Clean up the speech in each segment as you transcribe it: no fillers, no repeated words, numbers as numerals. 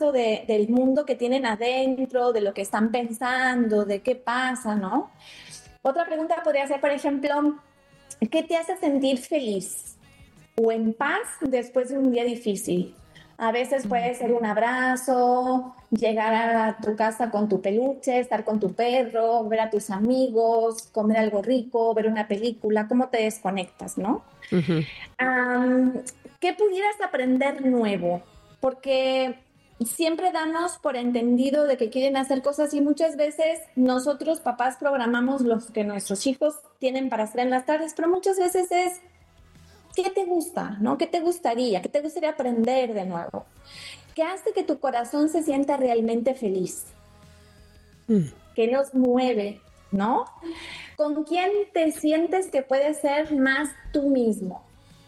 mucho del mundo que tienen adentro, de lo que están pensando, de qué pasa, ¿no? Otra pregunta podría ser, por ejemplo, ¿qué te hace sentir feliz o en paz después de un día difícil? A veces puede ser un abrazo, llegar a tu casa con tu peluche, estar con tu perro, ver a tus amigos, comer algo rico, ver una película, cómo te desconectas, ¿no? Uh-huh. ¿Qué pudieras aprender nuevo? Porque siempre damos por entendido de que quieren hacer cosas y muchas veces nosotros, papás, programamos lo que nuestros hijos tienen para hacer en las tardes, pero muchas veces es ¿qué te gusta? ¿No? ¿Qué te gustaría? ¿Qué te gustaría aprender de nuevo? ¿Qué hace que tu corazón se sienta realmente feliz? ¿Qué nos mueve? ¿No? ¿Con quién te sientes que puedes ser más tú mismo?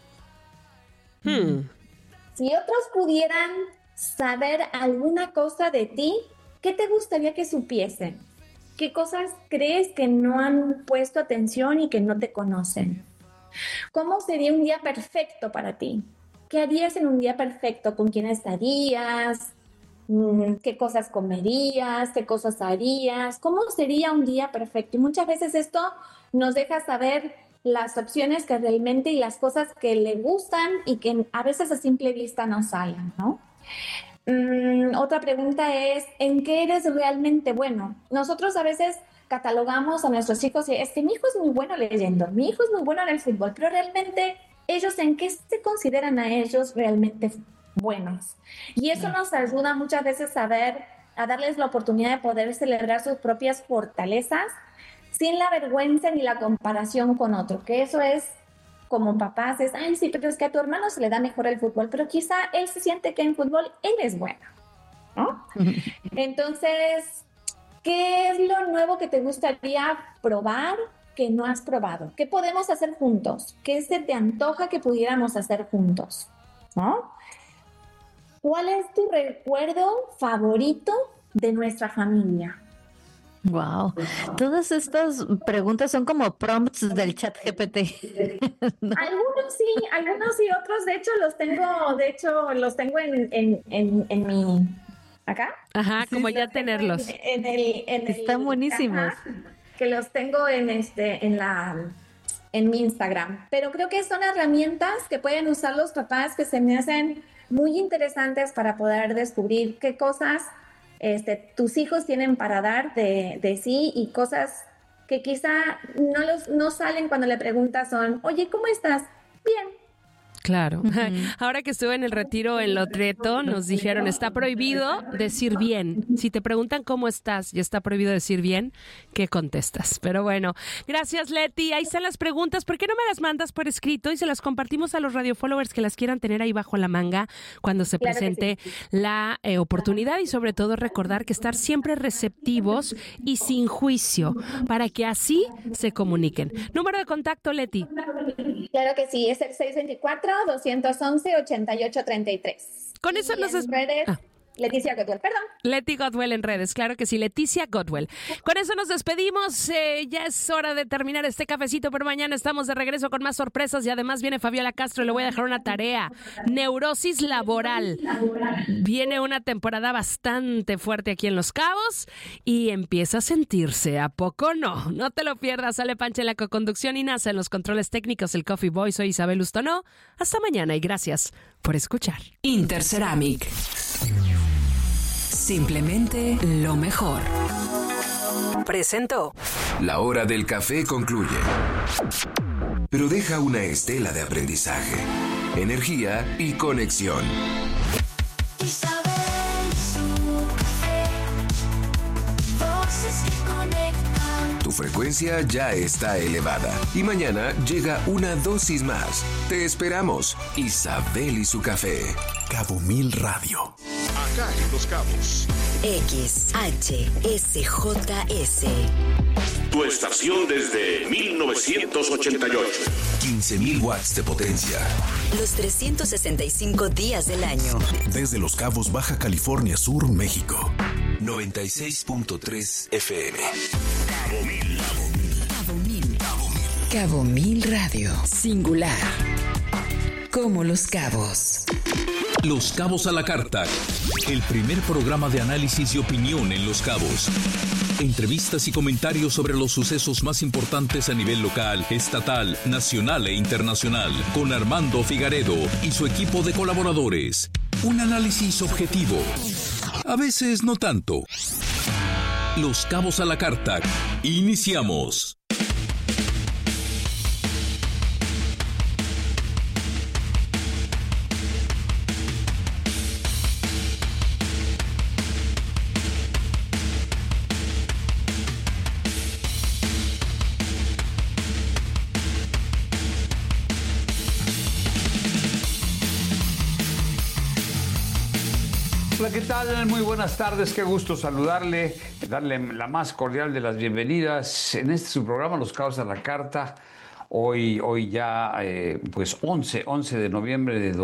Si otros pudieran saber alguna cosa de ti, ¿qué te gustaría que supiesen? ¿Qué cosas crees que no han puesto atención y que no te conocen? ¿Cómo sería un día perfecto para ti? ¿Qué harías en un día perfecto? ¿Con quién estarías? ¿Qué cosas comerías? ¿Qué cosas harías? ¿Cómo sería un día perfecto? Y muchas veces esto nos deja saber las opciones que realmente y las cosas que le gustan y que a veces a simple vista no salen, ¿no? Otra pregunta es, ¿en qué eres realmente bueno? Nosotros a veces catalogamos a nuestros hijos y es que mi hijo es muy bueno leyendo, mi hijo es muy bueno en el fútbol, pero realmente ellos en qué se consideran a ellos realmente buenos. Y eso nos ayuda muchas veces a darles la oportunidad de poder celebrar sus propias fortalezas sin la vergüenza ni la comparación con otro, que eso es como papás, es, ay, sí, pero es que a tu hermano se le da mejor el fútbol, pero quizá él se siente que en fútbol él es bueno, ¿no? Entonces, ¿qué es lo nuevo que te gustaría probar que no has probado? ¿Qué podemos hacer juntos? ¿Qué se te antoja que pudiéramos hacer juntos? ¿No? ¿Cuál es tu recuerdo favorito de nuestra familia? Wow, todas estas preguntas son como prompts del ChatGPT. ¿No? Algunos sí, otros de hecho los tengo en mi acá. Ajá, como ya tenerlos. Están buenísimos. Ajá, que los tengo en mi Instagram. Pero creo que son herramientas que pueden usar los papás que se me hacen muy interesantes para poder descubrir qué cosas tus hijos tienen para dar de sí y cosas que quizá no salen cuando le preguntas son, oye, ¿cómo estás? Bien. Claro. Uh-huh. Ahora que estuve en el retiro en Loreto, nos dijeron, está prohibido decir bien. Si te preguntan cómo estás y está prohibido decir bien, ¿qué contestas? Pero bueno, gracias, Leti. Ahí están las preguntas. ¿Por qué no me las mandas por escrito y se las compartimos a los radio followers que las quieran tener ahí bajo la manga cuando se presente la oportunidad? Y sobre todo recordar que estar siempre receptivos y sin juicio para que así se comuniquen. Número de contacto, Leti. Claro que sí, es el 624-211-8833. Con eso nos Leticia Godwell, perdón. Leti Godwell en redes, claro que sí, Leticia Godwell. Con eso nos despedimos, ya es hora de terminar este cafecito, pero mañana estamos de regreso con más sorpresas y además viene Fabiola Castro, le voy a dejar una tarea, neurosis laboral. Viene una temporada bastante fuerte aquí en Los Cabos y empieza a sentirse, ¿a poco no? No te lo pierdas, sale Pancha en la coconducción y NASA en los controles técnicos, el Coffee Boy, soy Isabel Ustonó. Hasta mañana y gracias por escuchar. Interceramic. Simplemente lo mejor. Presentó. La hora del café concluye, pero deja una estela de aprendizaje, energía y conexión. Tu frecuencia ya está elevada y mañana llega una dosis más. Te esperamos. Isabel y su café. Cabo Mil Radio. Acá en Los Cabos. XHSJS. Tu estación desde 1988. 15,000 watts de potencia. Los 365 días del año. Desde Los Cabos, Baja California Sur, México. 96.3 FM. Cabo Mil. Cabo Mil. Cabo Mil Radio. Singular. Como Los Cabos. Los Cabos a la Carta, el primer programa de análisis y opinión en Los Cabos. Entrevistas y comentarios sobre los sucesos más importantes a nivel local, estatal, nacional e internacional, con Armando Figaredo y su equipo de colaboradores. Un análisis objetivo, a veces no tanto. Los Cabos a la Carta. Iniciamos. Hola, ¿qué tal? Muy buenas tardes, qué gusto saludarle, darle la más cordial de las bienvenidas en este su programa Los Cabos a la Carta. Hoy ya, pues 11 de noviembre de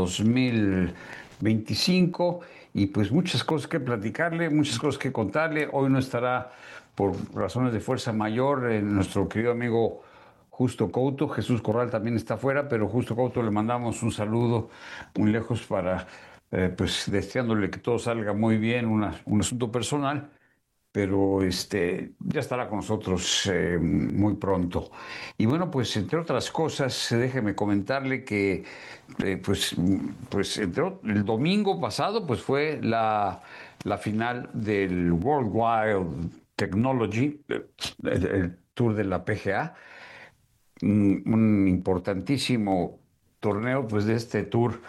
2025 y pues muchas cosas que platicarle, muchas cosas que contarle. Hoy no estará por razones de fuerza mayor nuestro querido amigo Justo Couto. Jesús Corral también está afuera, pero Justo Couto le mandamos un saludo muy lejos para... pues deseándole que todo salga muy bien, un asunto personal, pero ya estará con nosotros muy pronto. Y bueno, pues entre otras cosas, déjeme comentarle que pues el domingo pasado pues fue la final del World Wide Technology, el tour de la PGA, un importantísimo torneo pues de este tour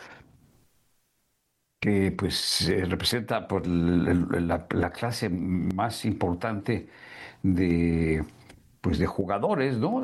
que pues representa por la clase más importante de jugadores, ¿no?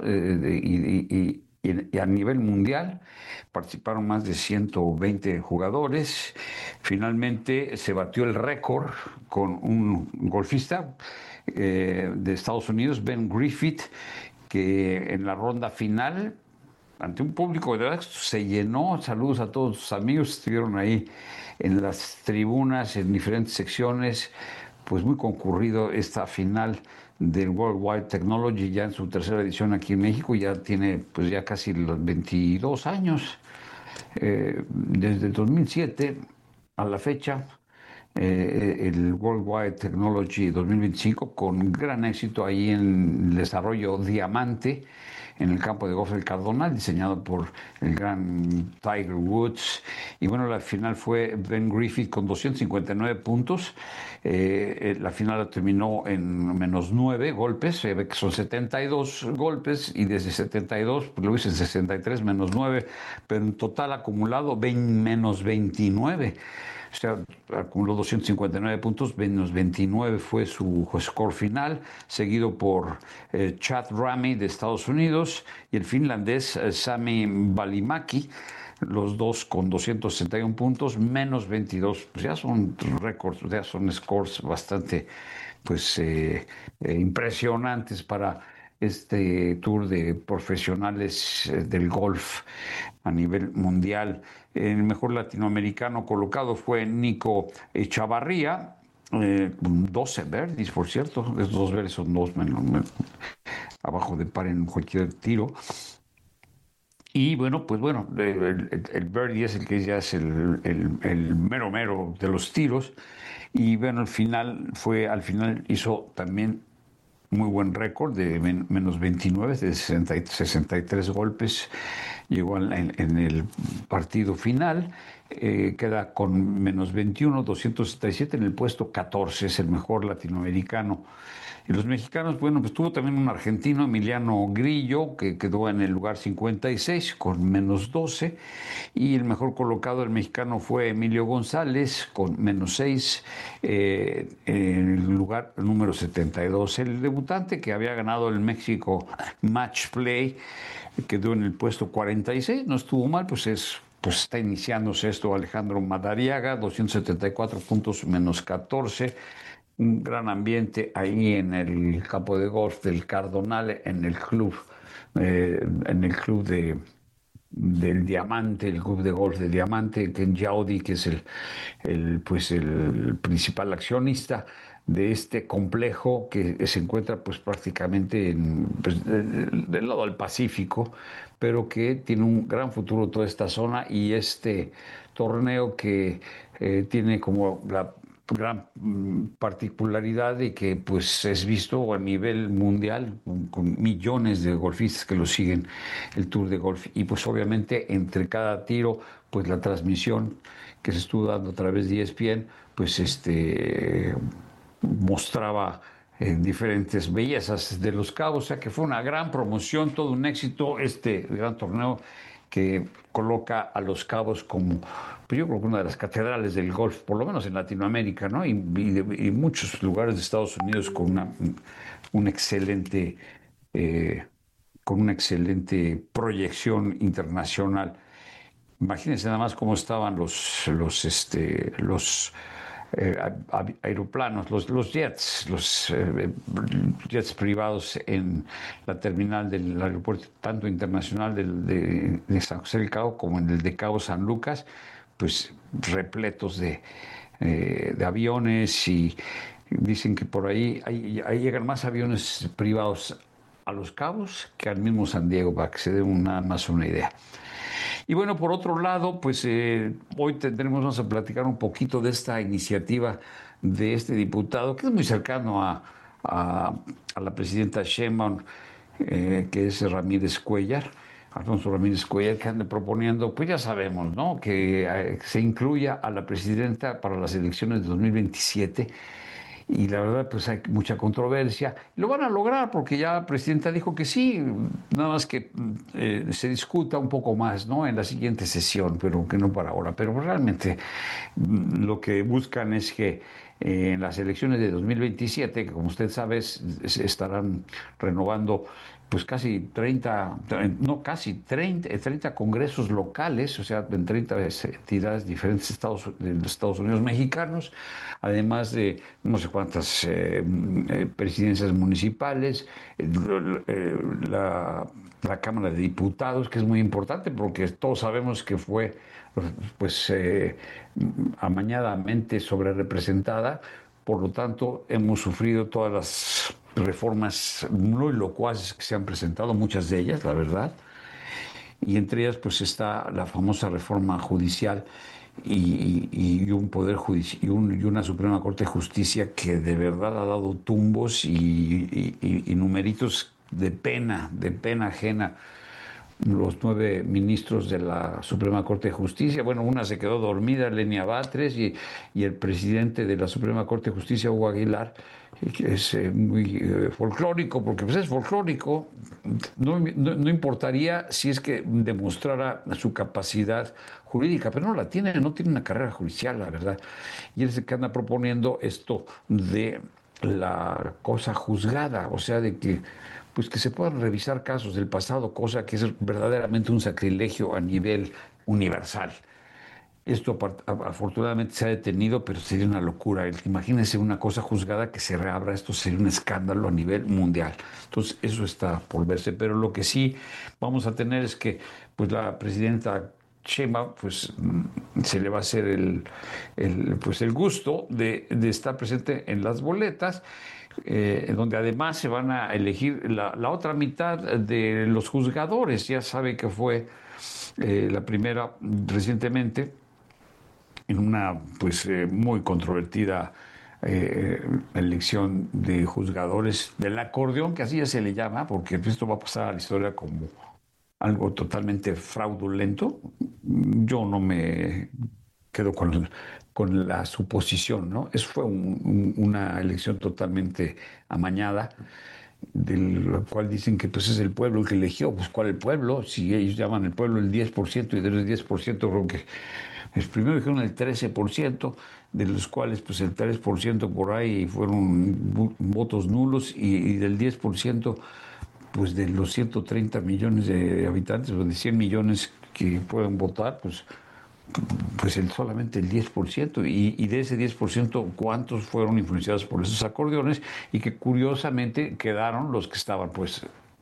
Y a nivel mundial participaron más de 120 jugadores. Finalmente se batió el récord con un golfista de Estados Unidos, Ben Griffith, que en la ronda final, ante un público de verdad se llenó. Saludos a todos sus amigos, estuvieron ahí en las tribunas, en diferentes secciones, pues muy concurrido esta final del World Wide Technology, ya en su tercera edición aquí en México, ya tiene pues ya casi los 22 años, desde el 2007 a la fecha, el World Wide Technology 2025 con gran éxito ahí en el desarrollo Diamante, en el campo de golf del Cardonal, diseñado por el gran Tiger Woods. Y bueno, la final fue Ben Griffith con 259 puntos. La final la terminó en menos 9 golpes. Se ve que son 72 golpes y desde 72, pues lo hice en 63, menos 9. Pero en total acumulado, menos 29. O sea, acumuló 259 puntos, menos 29 fue su score final, seguido por Chad Ramey de Estados Unidos y el finlandés Sami Välimäki, los dos con 261 puntos, menos 22. Pues ya son récords, ya son scores bastante pues impresionantes para este tour de profesionales del golf a nivel mundial. El mejor latinoamericano colocado fue Nico Chavarría, 12 birdies, por cierto. Esos 2 birdies son 2 abajo de par en cualquier tiro. Y bueno, pues bueno, el birdie es el que ya es el mero de los tiros. Y bueno, al final hizo también muy buen récord de menos 29, de 63 golpes. Llegó en el partido final, queda con menos 21, 267 en el puesto 14, es el mejor latinoamericano. Y los mexicanos, bueno, pues tuvo también un argentino, Emiliano Grillo, que quedó en el lugar 56 con menos 12. Y el mejor colocado del mexicano fue Emilio González con menos 6 en el lugar número 72. El debutante que había ganado el México Match Play quedó en el puesto 46, no estuvo mal, pues está iniciándose esto. Alejandro Madariaga, 274 puntos, menos 14. Un gran ambiente ahí en el campo de golf del Cardonal, en el club del Diamante, el club de golf del Diamante, Ken Yaudi, que es el principal accionista de este complejo que se encuentra pues prácticamente del lado del Pacífico, pero que tiene un gran futuro toda esta zona. Y este torneo que tiene como la gran particularidad de que pues es visto a nivel mundial con millones de golfistas que lo siguen, el Tour de Golf, y pues obviamente entre cada tiro pues la transmisión que se estuvo dando a través de ESPN pues mostraba diferentes bellezas de Los Cabos, o sea que fue una gran promoción, todo un éxito este gran torneo que coloca a Los Cabos como, pues yo creo que una de las catedrales del golf, por lo menos en Latinoamérica, ¿no? Y muchos lugares de Estados Unidos con una excelente proyección internacional. Imagínense nada más cómo estaban los aeroplanos, los jets, jets privados en la terminal del aeropuerto, tanto internacional de San José del Cabo como en el de Cabo San Lucas, pues repletos de aviones, y dicen que por ahí llegan más aviones privados a Los Cabos que al mismo San Diego, para que se den más una idea. Y bueno, por otro lado, pues hoy vamos a platicar un poquito de esta iniciativa de este diputado, que es muy cercano a la presidenta Sheinbaum, que es Alfonso Ramírez Cuellar, que anda proponiendo, pues ya sabemos, ¿no?, que se incluya a la presidenta para las elecciones de 2027. Y la verdad, pues hay mucha controversia. Lo van a lograr porque ya la presidenta dijo que sí, nada más que se discuta un poco más, ¿no?, en la siguiente sesión, pero que no para ahora. Pero realmente lo que buscan es que en las elecciones de 2027, que como usted sabe, se estarán renovando pues casi 30 congresos locales, o sea, en 30 entidades diferentes de los Estados Unidos mexicanos, además de no sé cuántas presidencias municipales, la Cámara de Diputados, que es muy importante porque todos sabemos que fue pues amañadamente sobrerepresentada. Por lo tanto, hemos sufrido todas las reformas muy locuaces que se han presentado, muchas de ellas, la verdad, y entre ellas pues está la famosa reforma judicial y un poder judicial y una Suprema Corte de Justicia que de verdad ha dado tumbos y numeritos de pena ajena. Los 9 ministros de la Suprema Corte de Justicia, bueno, una se quedó dormida, Lenia Batres, y el presidente de la Suprema Corte de Justicia, Hugo Aguilar, que es muy folclórico, porque pues es folclórico, no importaría si es que demostrara su capacidad jurídica, pero no la tiene, no tiene una carrera judicial, la verdad. Y él es el que anda proponiendo esto de la cosa juzgada, o sea, de que pues que se puedan revisar casos del pasado, cosa que es verdaderamente un sacrilegio a nivel universal. Esto afortunadamente se ha detenido, pero sería una locura. Imagínense una cosa juzgada que se reabra, esto sería un escándalo a nivel mundial. Entonces eso está por verse, pero lo que sí vamos a tener es que pues la presidenta Sheinbaum pues se le va a hacer el gusto de estar presente en las boletas, donde además se van a elegir la otra mitad de los juzgadores. Ya sabe que fue la primera recientemente en una pues muy controvertida elección de juzgadores del acordeón, que así ya se le llama, porque esto va a pasar a la historia como algo totalmente fraudulento. Yo no me quedo con la suposición, ¿no? Eso fue una elección totalmente amañada, del cual dicen que pues es el pueblo el que eligió. Pues ¿cuál el pueblo? Si ellos llaman el pueblo el 10%, y de los 10% creo que primero dijeron el 13%, de los cuales pues el 3% por ahí fueron votos nulos, y del 10%, pues de los 130 millones de habitantes, o de 100 millones que pueden votar, pues solamente el 10%, y de ese 10%, ¿cuántos fueron influenciados por esos acordeones? Y que curiosamente quedaron los que estaban pues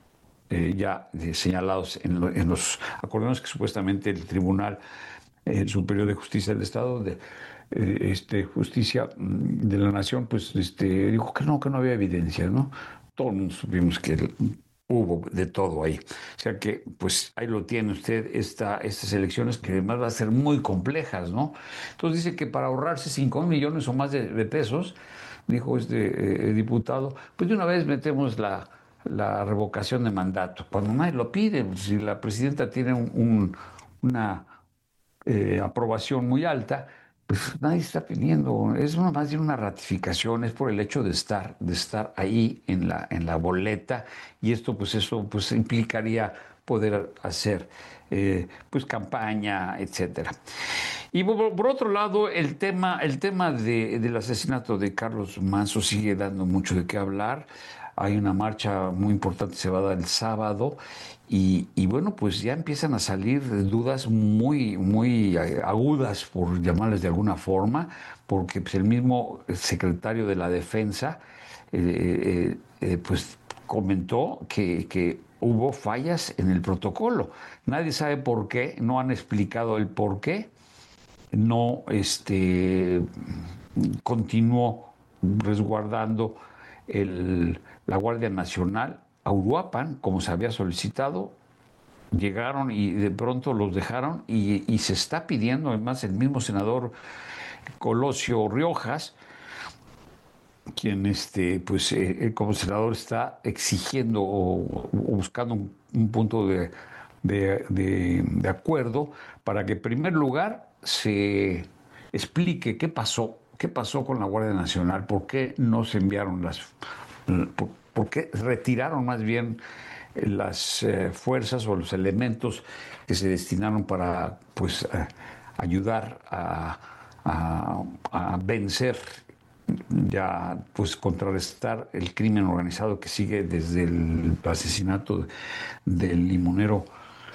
ya señalados en los acordeones, que supuestamente el Tribunal Superior de Justicia del Estado, de Justicia de la Nación, pues dijo que no había evidencia, ¿no? Todos supimos que hubo de todo ahí. O sea que, pues ahí lo tiene usted, estas elecciones que además van a ser muy complejas, ¿no? Entonces dice que para ahorrarse 5 millones o más de pesos, dijo este diputado, pues de una vez metemos la revocación de mandato. Cuando nadie lo pide, si la presidenta tiene una aprobación muy alta, pues nadie está pidiendo, es más bien una ratificación, es por el hecho de estar ahí en la boleta, y esto pues implicaría poder hacer pues campaña, etcétera. Y por otro lado, el tema del asesinato de Carlos Manso sigue dando mucho de qué hablar. Hay una marcha muy importante, se va a dar el sábado, y bueno, pues ya empiezan a salir dudas muy agudas, por llamarles de alguna forma, porque pues, el mismo secretario de la Defensa pues comentó que hubo fallas en el protocolo. Nadie sabe por qué, no han explicado el por qué. No continuó resguardando la Guardia Nacional a Uruapan, como se había solicitado. Llegaron y de pronto los dejaron, y se está pidiendo, además el mismo senador Colosio Riojas, quien como senador está exigiendo o buscando un punto de acuerdo para que en primer lugar se explique qué pasó con la Guardia Nacional, por qué no se enviaron por qué retiraron más bien las fuerzas o los elementos que se destinaron para ayudar a vencer, ya pues contrarrestar el crimen organizado que sigue desde el asesinato del limonero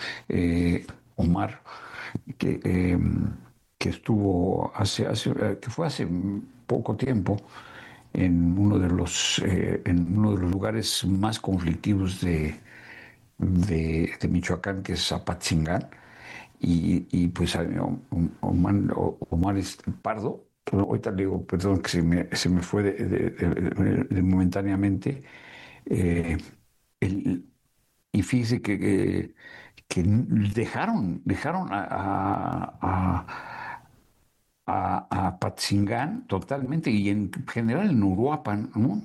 Omar, que estuvo que fue hace poco tiempo en uno de los lugares más conflictivos de Michoacán, que es Apatzingán, y pues Omar Pardo. Ahorita le digo, perdón, que se me fue de momentáneamente. Y fíjese que dejaron a Patzingán totalmente, y en general en Uruapan, ¿no?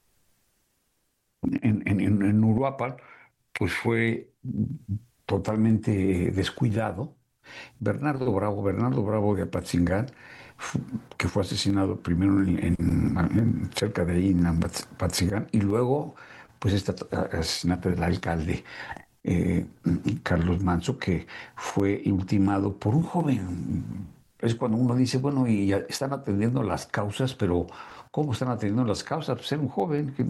En Uruapan, pues fue totalmente descuidado. Bernardo Bravo de Apatzingán, que fue asesinado primero cerca de ahí, en Apatzingán, y luego pues este asesinato del alcalde Carlos Manso, que fue ultimado por un joven. Es cuando uno dice, bueno, y ya están atendiendo las causas, pero ¿cómo están atendiendo las causas? Pues era un joven que,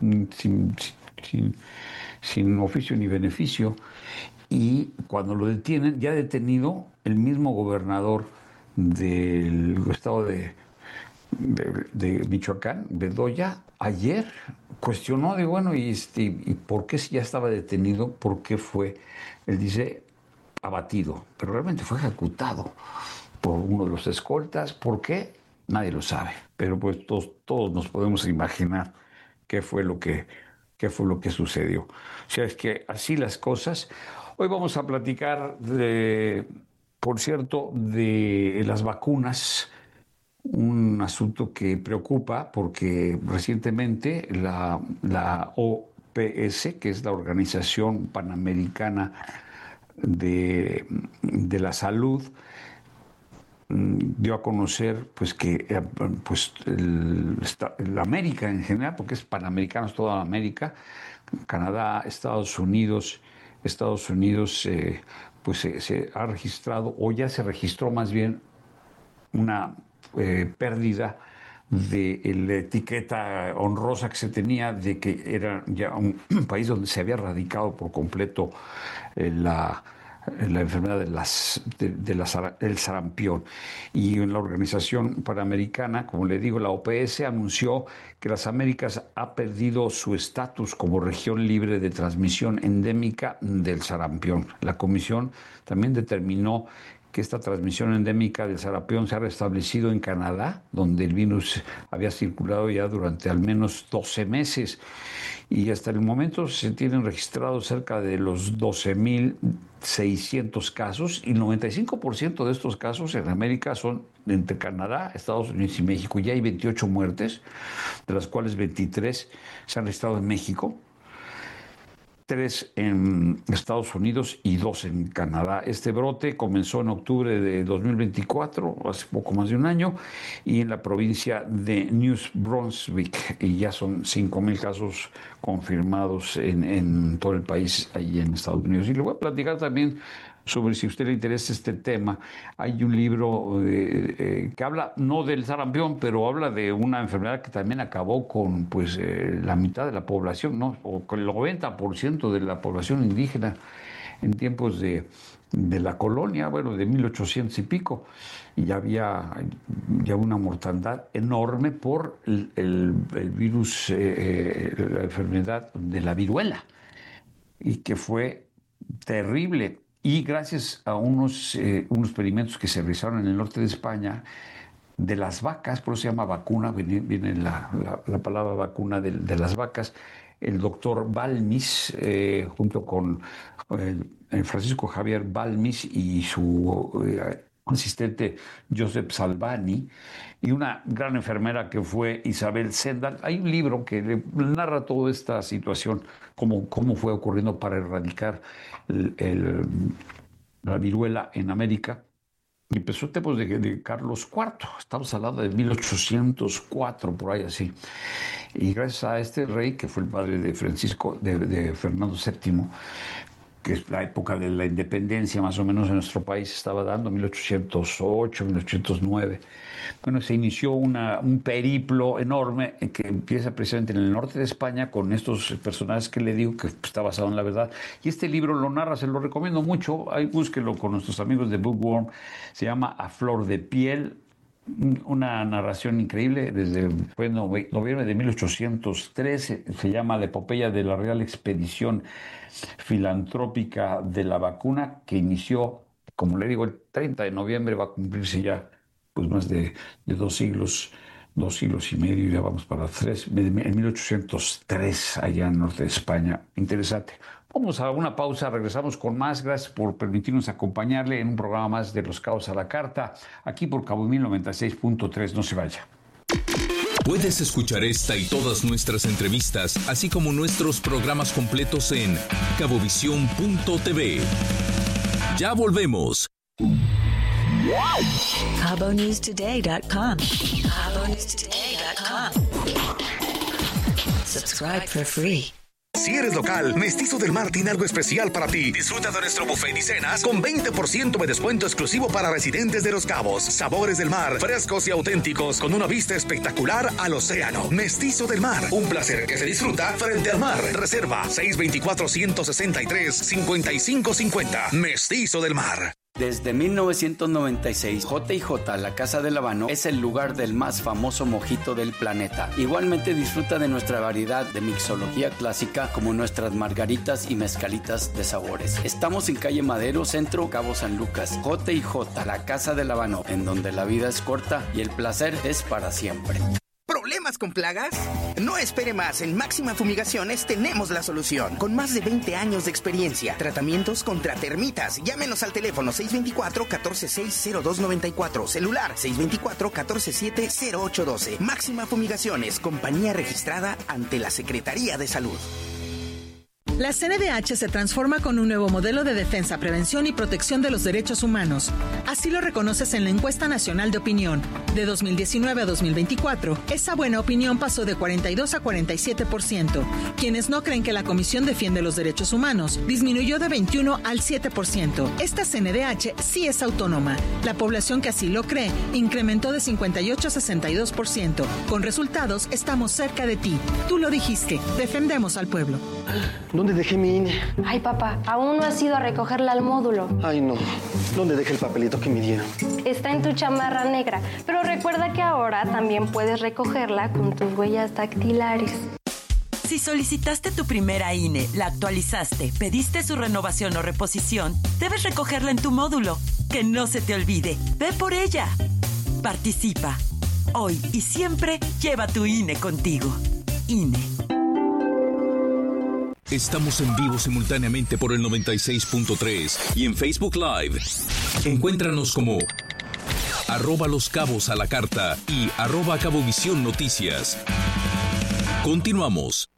sin oficio ni beneficio. Y cuando lo detienen, ya detenido, el mismo gobernador del estado de Michoacán, Bedoya, ayer cuestionó de, bueno, ¿y por qué, si ya estaba detenido, por qué fue, él dice, abatido? Pero realmente fue ejecutado por uno de los escoltas. ¿Por qué? Nadie lo sabe. Pero pues todos nos podemos imaginar qué fue lo que sucedió. O sea, es que así las cosas. Hoy vamos a platicar por cierto, de las vacunas, un asunto que preocupa porque recientemente la OPS, que es la Organización Panamericana de la Salud, dio a conocer pues que la América en general, porque es panamericano, es toda América, Canadá, Estados Unidos, pues se ha registrado, o ya se registró más bien, una pérdida de la etiqueta honrosa que se tenía de que era ya un país donde se había erradicado por completo la enfermedad del sarampión. Y en la Organización Panamericana, como le digo, la OPS anunció que las Américas ha perdido su estatus como región libre de transmisión endémica del sarampión. La comisión también determinó que esta transmisión endémica del sarampión se ha restablecido en Canadá, donde el virus había circulado ya durante al menos 12 meses. y hasta el momento se tienen registrados cerca de los 12,600 casos y el 95% de estos casos en América son entre Canadá, Estados Unidos y México. Ya hay 28 muertes, de las cuales 23 se han registrado en México, 3 en Estados Unidos y 2 en Canadá. Este brote comenzó en octubre de 2024, hace poco más de un año, y en la provincia de New Brunswick, y ya son 5,000 casos confirmados en todo el país, ahí en Estados Unidos. Y le voy a platicar también sobre, si a usted le interesa este tema, hay un libro que habla no del sarampión, pero habla de una enfermedad que también acabó con la mitad de la población, ¿no? O con el 90% de la población indígena en tiempos de la colonia, de 1800 y pico, y ya había una mortandad enorme por el virus, la enfermedad de la viruela, y que fue terrible. Y gracias a unos experimentos que se realizaron en el norte de España, de las vacas, por eso se llama vacuna, viene la palabra vacuna de las vacas, el doctor Balmis, junto con Francisco Javier Balmis y su asistente Josep Salvani, y una gran enfermera que fue Isabel Zendal. Hay un libro que narra toda esta situación, cómo fue ocurriendo para erradicar la viruela en América. Y empezó en tiempos de Carlos IV, estamos hablando de 1804, por ahí así. Y gracias a este rey, que fue el padre de Fernando VII, que es la época de la independencia más o menos en nuestro país, estaba dando 1808, 1809. Bueno, se inició un periplo enorme que empieza precisamente en el norte de España con estos personajes que le digo, que está basado en la verdad. Y este libro lo narra, se lo recomiendo mucho, ahí búsquelo con nuestros amigos de Bookworm, se llama A Flor de Piel, una narración increíble, fue en noviembre de 1813, se llama La epopeya de la Real Expedición Filantrópica de la Vacuna, que inició, como le digo, el 30 de noviembre, va a cumplirse ya más de 2 siglos y medio, ya vamos para 3, en 1803, allá en el norte de España. Interesante. Vamos a una pausa, regresamos con más. Gracias por permitirnos acompañarle en un programa más de Los Cabos a la Carta, aquí por Cabo 1096.3. No se vaya. Puedes escuchar esta y todas nuestras entrevistas, así como nuestros programas completos en cabovisión.tv. Ya volvemos. CaboNewsToday.com. CaboNewsToday.com. Subscribe for free. Si eres local, Mestizo del Mar tiene algo especial para ti. Disfruta de nuestro buffet y cenas con 20% de descuento exclusivo para residentes de Los Cabos. Sabores del mar, frescos y auténticos, con una vista espectacular al océano. Mestizo del Mar, un placer que se disfruta frente al mar. Reserva 624-163-5550. Mestizo del Mar. Desde 1996, J&J, la Casa del Habano, es el lugar del más famoso mojito del planeta. Igualmente disfruta de nuestra variedad de mixología clásica, como nuestras margaritas y mezcalitas de sabores. Estamos en calle Madero, Centro, Cabo San Lucas. J&J, la Casa del Habano, en donde la vida es corta y el placer es para siempre. ¿Problemas con plagas? No espere más. En Máxima Fumigaciones tenemos la solución. Con más de 20 años de experiencia. Tratamientos contra termitas. Llámenos al teléfono 624-146-0294. Celular 624-147-0812. Máxima Fumigaciones. Compañía registrada ante la Secretaría de Salud. La CNDH se transforma con un nuevo modelo de defensa, prevención y protección de los derechos humanos. Así lo reconoces en la Encuesta Nacional de Opinión. De 2019 a 2024, esa buena opinión pasó de 42 a 47%. Quienes no creen que la Comisión defiende los derechos humanos disminuyó de 21 al 7%. Esta CNDH sí es autónoma. La población que así lo cree incrementó de 58 a 62%. Con resultados, estamos cerca de ti. Tú lo dijiste. Defendemos al pueblo. ¿Dónde dejé mi INE? Ay, papá, aún no has ido a recogerla al módulo. Ay, no. ¿Dónde dejé el papelito que me dieron? Está en tu chamarra negra, pero recuerda que ahora también puedes recogerla con tus huellas dactilares. Si solicitaste tu primera INE, la actualizaste, pediste su renovación o reposición, debes recogerla en tu módulo. Que no se te olvide. Ve por ella. Participa. Hoy y siempre lleva tu INE contigo. INE. Estamos en vivo simultáneamente por el 96.3 y en Facebook Live. Encuéntranos como @Los Cabos a la Carta y @Cabovisión Noticias. Continuamos.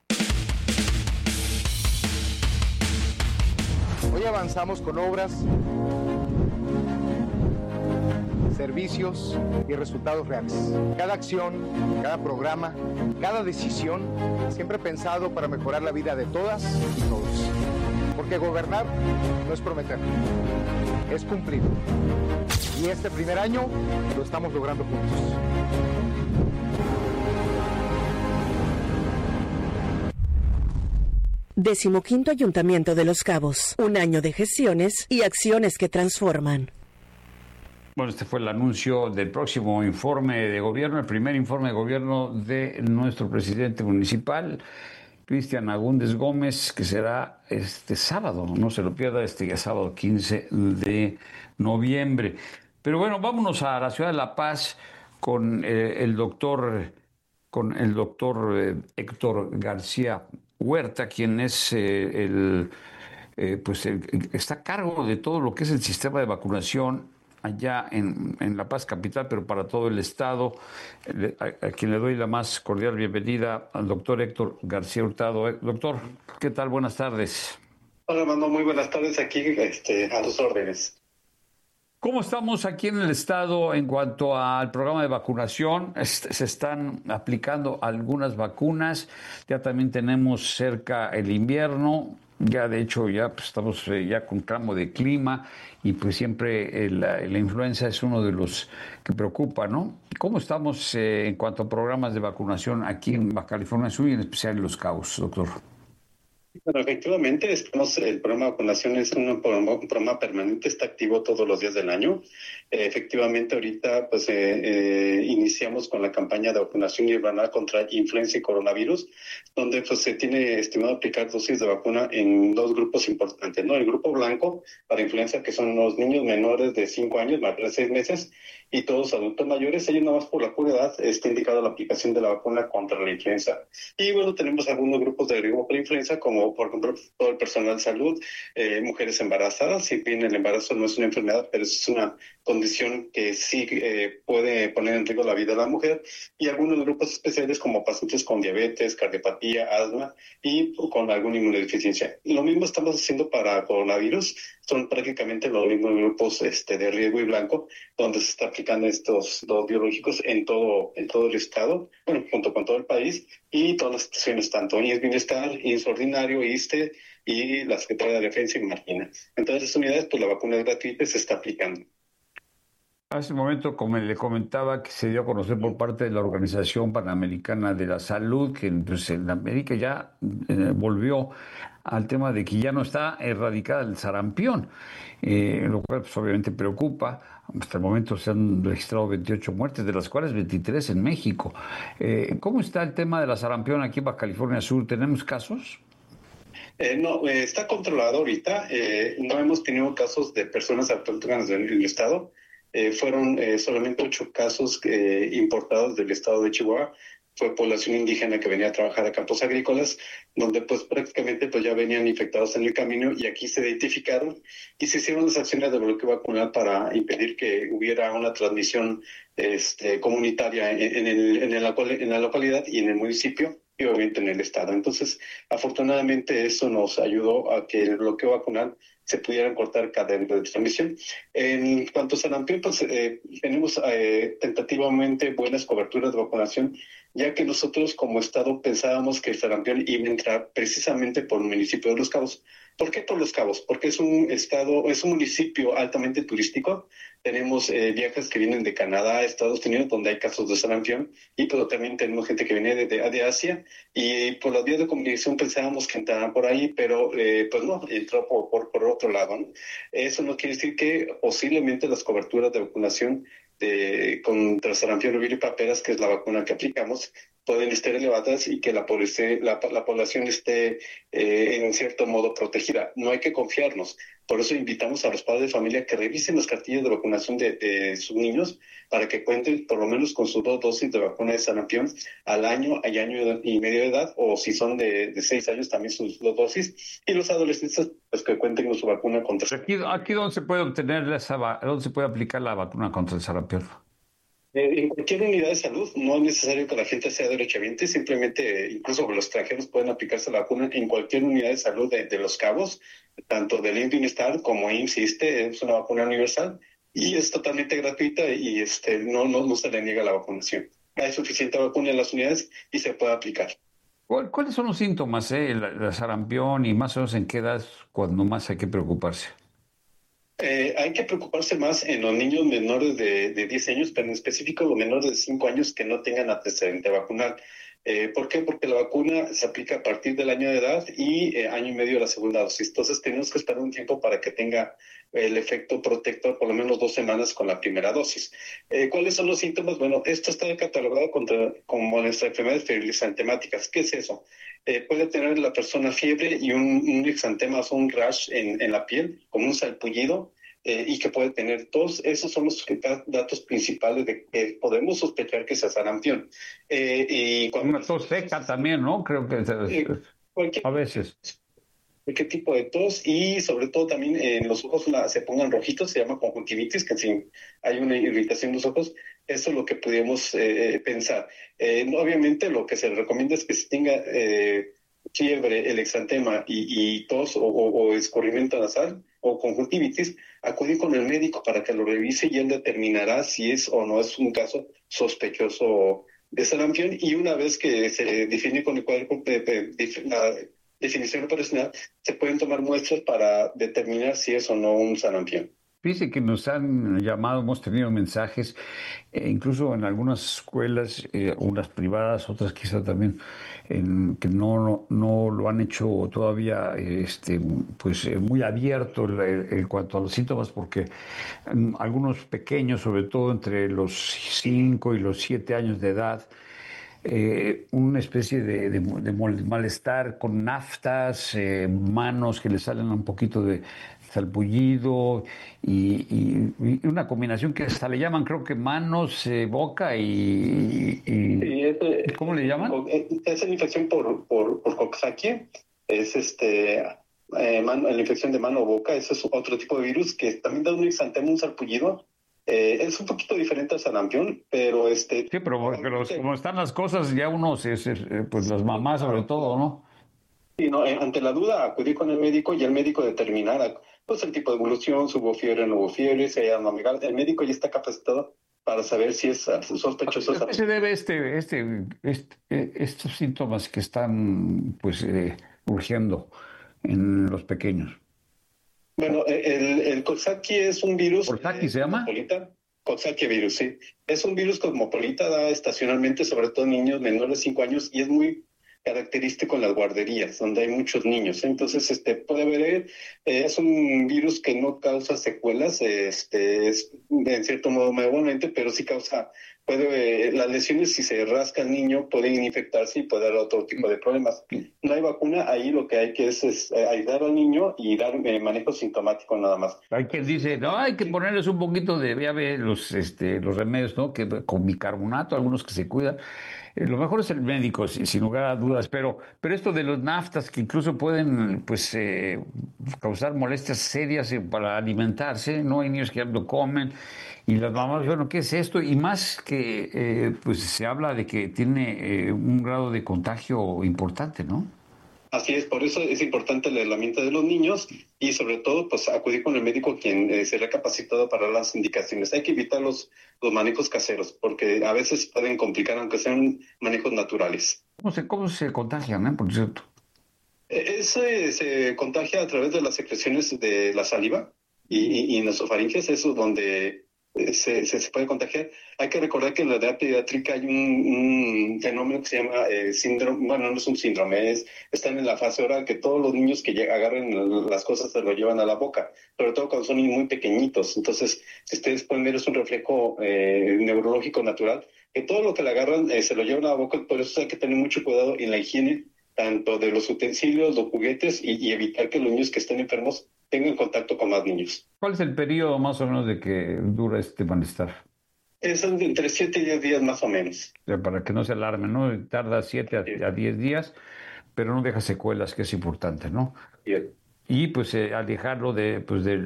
Hoy avanzamos con obras, servicios y resultados reales. Cada acción, cada programa, cada decisión, siempre pensado para mejorar la vida de todas y todos. Porque gobernar no es prometer, es cumplir. Y este primer año lo estamos logrando juntos. Decimoquinto Ayuntamiento de Los Cabos. Un año de gestiones y acciones que transforman. Bueno, este fue el anuncio del próximo informe de gobierno, el primer informe de gobierno de nuestro presidente municipal, Cristian Agúndez Gómez, que será este sábado, no se lo pierda, este sábado 15 de noviembre. Pero bueno, vámonos a la ciudad de La Paz con el doctor Héctor García Huerta, quien es está a cargo de todo lo que es el sistema de vacunación allá en La Paz capital, pero para todo el estado, a quien le doy la más cordial bienvenida al doctor Héctor García Hurtado. Doctor, ¿qué tal? Buenas tardes. Hola, Armando, muy buenas tardes aquí a tus órdenes. ¿Cómo estamos aquí en el estado en cuanto al programa de vacunación? Se están aplicando algunas vacunas, ya también tenemos cerca el invierno, ya de hecho ya estamos ya con cambio de clima y pues siempre la influenza es uno de los que preocupa, ¿no? ¿Cómo estamos en cuanto a programas de vacunación aquí en Baja California Sur y en especial en Los Cabos, doctor? Bueno, efectivamente, el programa de vacunación es un programa permanente, está activo todos los días del año. Efectivamente, ahorita pues iniciamos con la campaña de vacunación invernal contra influenza y coronavirus, donde pues se tiene estimado aplicar dosis de vacuna en dos grupos importantes, ¿no? El grupo blanco para influenza, que son los niños menores de 5 años, mayores de 6 meses, y todos adultos mayores. Ellos nada más por la pura edad está indicada la aplicación de la vacuna contra la influenza. Y bueno, tenemos algunos grupos de riesgo por influenza, como por ejemplo todo el personal de salud, mujeres embarazadas. Si bien el embarazo no es una enfermedad, pero es una condición que sí puede poner en riesgo la vida de la mujer, y algunos grupos especiales como pacientes con diabetes, cardiopatía, asma y con alguna inmunodeficiencia. Lo mismo estamos haciendo para coronavirus, son prácticamente los mismos grupos de riesgo y blanco, donde se está aplicando estos dos biológicos en todo el estado, bueno, junto con todo el país, y todas las instituciones, tanto INS Bienestar, INS Ordinario, ISSSTE y la Secretaría de Defensa y Marina. En todas las unidades, pues la vacuna es gratuita y se está aplicando. Hace un momento, como le comentaba, que se dio a conocer por parte de la Organización Panamericana de la Salud, que pues, en América ya volvió al tema de que ya no está erradicada el sarampión, lo cual pues, obviamente preocupa. Hasta el momento se han registrado 28 muertes, de las cuales 23 en México. ¿Cómo está el tema de la sarampión aquí en Baja California Sur? ¿Tenemos casos? No, está controlado ahorita. No hemos tenido casos de personas autóctonas en el estado. Fueron solamente 8 casos importados del estado de Chihuahua. Fue población indígena que venía a trabajar a campos agrícolas, donde pues prácticamente pues ya venían infectados en el camino, y aquí se identificaron y se hicieron las acciones de bloqueo vacunal para impedir que hubiera una transmisión comunitaria en la localidad y en el municipio, y obviamente en el estado. Entonces, afortunadamente eso nos ayudó a que el bloqueo vacunal se pudieran cortar cadenas de transmisión. En cuanto a sarampión, pues tenemos tentativamente buenas coberturas de vacunación, ya que nosotros como estado pensábamos que el sarampión iba a entrar precisamente por el municipio de Los Cabos. ¿Por qué por Los Cabos? Porque es un municipio altamente turístico. Tenemos viajes que vienen de Canadá, Estados Unidos, donde hay casos de sarampión, y pero también tenemos gente que viene de Asia, y por las vías de comunicación pensábamos que entraran por ahí, pero pues no, entró por otro lado, ¿no? Eso no quiere decir que posiblemente las coberturas de vacunación contra sarampión, rubiola y paperas, que es la vacuna que aplicamos, pueden estar elevadas y que la población esté en cierto modo protegida. No hay que confiarnos. Por eso invitamos a los padres de familia que revisen las cartillas de vacunación de sus niños para que cuenten por lo menos con sus 2 dosis de vacuna de sarampión al año y medio de edad, o si son de 6 años también sus 2 dosis, y los adolescentes pues que cuenten con su vacuna contra sarampión. Aquí ¿dónde se puede dónde se puede aplicar la vacuna contra el sarampión? En cualquier unidad de salud. No es necesario que la gente sea derechohabiente, simplemente incluso los extranjeros pueden aplicarse la vacuna en cualquier unidad de salud de Los Cabos, tanto del IMSS Bienestar como IMSS ISSSTE. Es una vacuna universal y es totalmente gratuita y no se le niega la vacunación. Hay suficiente vacuna en las unidades y se puede aplicar. ¿Cuáles son los síntomas, la sarampión, y más o menos en qué edad cuando más hay que preocuparse? Hay que preocuparse más en los niños menores de 10 años, pero en específico los menores de 5 años que no tengan antecedente vacunal. ¿Por qué? Porque la vacuna se aplica a partir del año de edad y año y medio de la segunda dosis. Entonces tenemos que esperar un tiempo para que tenga el efecto protector, por lo menos 2 semanas con la primera dosis. ¿Cuáles son los síntomas? Bueno, esto está catalogado como nuestras enfermedades febriles-exantemáticas. ¿Qué es eso? Puede tener la persona fiebre y un exantema o un rash en la piel, como un salpullido, y que puede tener tos. Esos son los datos principales de que podemos sospechar que sea sarampión. Una tos seca también, ¿no? Creo que a veces. ¿Qué tipo de tos? Y sobre todo también en los ojos se pongan rojitos, se llama conjuntivitis, que si hay una irritación en los ojos, eso es lo que podríamos pensar. Obviamente lo que se recomienda es que si tenga fiebre, el exantema y tos o escurrimiento nasal o conjuntivitis, acudir con el médico para que lo revise y él determinará si es o no es un caso sospechoso de sarampión. Y una vez que se define con el cuadro la definición operacional, se pueden tomar muestras para determinar si es o no un sarampión. Fíjese que nos han llamado, hemos tenido mensajes, incluso en algunas escuelas, unas privadas, otras quizá también, que no lo han hecho todavía muy abierto en cuanto a los síntomas, porque algunos pequeños, sobre todo entre los 5 y los 7 años de edad, una especie de malestar con naftas, manos que le salen un poquito de salpullido y una combinación que hasta le llaman, creo que manos, boca ¿cómo le llaman? Es la infección por Coxsackie, es la infección de mano o boca. Ese es otro tipo de virus que también da un exantema, un salpullido. Es un poquito diferente al sarampión, pero Sí, pero como están las cosas, ya uno, pues las mamás sobre todo, ¿no? Sí, ante la duda, acudir con el médico y el médico determinará pues el tipo de evolución, si hubo fiebre, no hubo fiebre, si hay amigal. El médico ya está capacitado para saber si es sospechoso. ¿A qué se debe estos síntomas que están urgiendo en los pequeños? Bueno, el Coxsackie es un virus... ¿Coxsackie se llama? Coxsackie virus, sí. Es un virus cosmopolita, da estacionalmente, sobre todo en niños menores de 5 años, y es muy característico en las guarderías, donde hay muchos niños. Entonces, puede haber, es un virus que no causa secuelas, es en cierto modo benevolente, pero sí causa, las lesiones, si se rasca el niño, pueden infectarse y puede dar otro tipo de problemas. No hay vacuna, ahí lo que hay que es ayudar al niño y dar manejo sintomático nada más. Hay quien dice, no, hay que ponerles un poquito de, ya ve, los remedios, ¿no? Que con bicarbonato, algunos que se cuidan. Lo mejor es el médico, sin lugar a dudas, pero esto de los naftas que incluso pueden causar molestias serias para alimentarse, ¿no? Hay niños que lo comen y las mamás, bueno, ¿qué es esto? Y más que se habla de que tiene un grado de contagio importante, ¿no? Así es, por eso es importante el aislamiento de los niños y sobre todo pues acudir con el médico quien será capacitado para las indicaciones. Hay que evitar los manejos caseros porque a veces pueden complicar aunque sean manejos naturales. ¿Cómo se contagian, por cierto? Se contagia a través de las secreciones de la saliva y nasofaringes, eso es donde se puede contagiar. Hay que recordar que en la edad pediátrica hay un fenómeno que se llama síndrome, bueno, no es un síndrome, están en la fase oral, que todos los niños que agarren las cosas se lo llevan a la boca, sobre todo cuando son niños muy pequeñitos. Entonces, si ustedes pueden ver, es un reflejo neurológico natural que todo lo que le agarran se lo llevan a la boca, por eso hay que tener mucho cuidado en la higiene, tanto de los utensilios, los juguetes, y evitar que los niños que estén enfermos tengan contacto con más niños. ¿Cuál es el periodo más o menos de que dura este malestar? Es entre 7 y 10 días más o menos. Para que no se alarmen, ¿no? Tarda 7 a 10 días, pero no deja secuelas, que es importante, ¿no? Bien. Y pues alejarlo de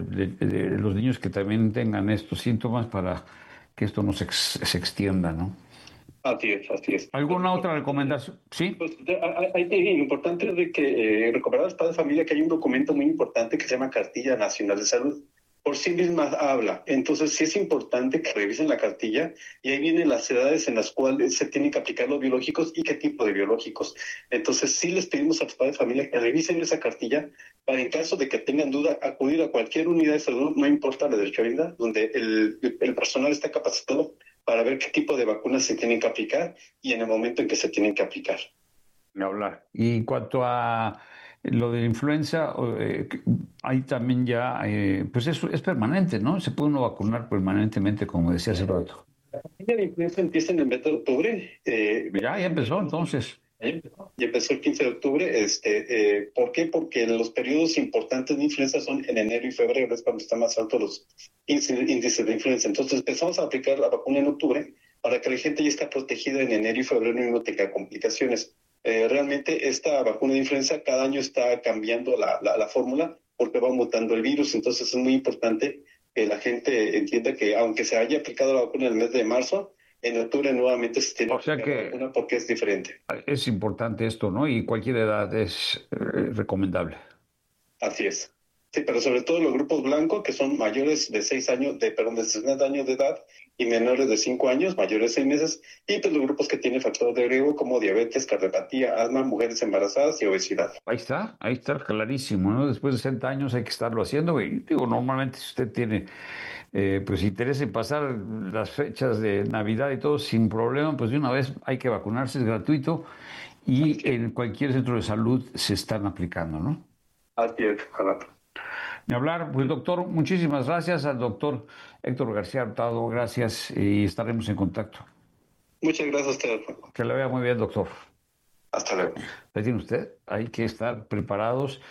los niños que también tengan estos síntomas para que esto no se extienda, ¿no? Así es. ¿Alguna otra recomendación? Sí. Pues, lo importante es de que recomendar a los padres de familia que hay un documento muy importante que se llama Cartilla Nacional de Salud. Por sí misma habla. Entonces sí es importante que revisen la cartilla y ahí vienen las edades en las cuales se tienen que aplicar los biológicos y qué tipo de biológicos. Entonces sí les pedimos a los padres de familia que revisen esa cartilla para, en caso de que tengan duda, acudir a cualquier unidad de salud, no importa la de Chorinda, donde el personal está capacitado para ver qué tipo de vacunas se tienen que aplicar y en el momento en que se tienen que aplicar. Hablar. Y en cuanto a lo de la influenza, ahí también ya, pues eso es permanente, ¿no? Se puede uno vacunar permanentemente, como decía hace rato. La influenza empieza en el mes de octubre. Ya empezó entonces. Ya empezó el 15 de octubre. ¿Por qué? Porque los periodos importantes de influenza son en enero y febrero, es cuando están más altos los índices de influenza. Entonces empezamos a aplicar la vacuna en octubre para que la gente ya esté protegida en enero y febrero y no tenga complicaciones. Realmente esta vacuna de influenza cada año está cambiando la fórmula porque va mutando el virus, entonces es muy importante que la gente entienda que aunque se haya aplicado la vacuna en el mes de marzo, en octubre nuevamente se tiene que aplicar la vacuna porque es diferente. Es importante esto, ¿no? Y cualquier edad es recomendable. Así es. Sí, pero sobre todo los grupos blancos que son mayores de 60 años de edad y menores de 5 años, mayores de 6 meses, y pues los grupos que tienen factores de riesgo como diabetes, cardiopatía, asma, mujeres embarazadas y obesidad. Ahí está clarísimo, ¿no? Después de 60 años hay que estarlo haciendo, y digo, normalmente si usted tiene pues interés en pasar las fechas de Navidad y todo sin problema, pues de una vez hay que vacunarse, es gratuito, y en cualquier centro de salud se están aplicando, ¿no? Así es, Renato. Ni hablar, pues doctor, muchísimas gracias al doctor Héctor García Hurtado, gracias, y estaremos en contacto. Muchas gracias a usted. Que le vea muy bien, doctor. Hasta luego. ¿Le tiene usted? Hay que estar preparados.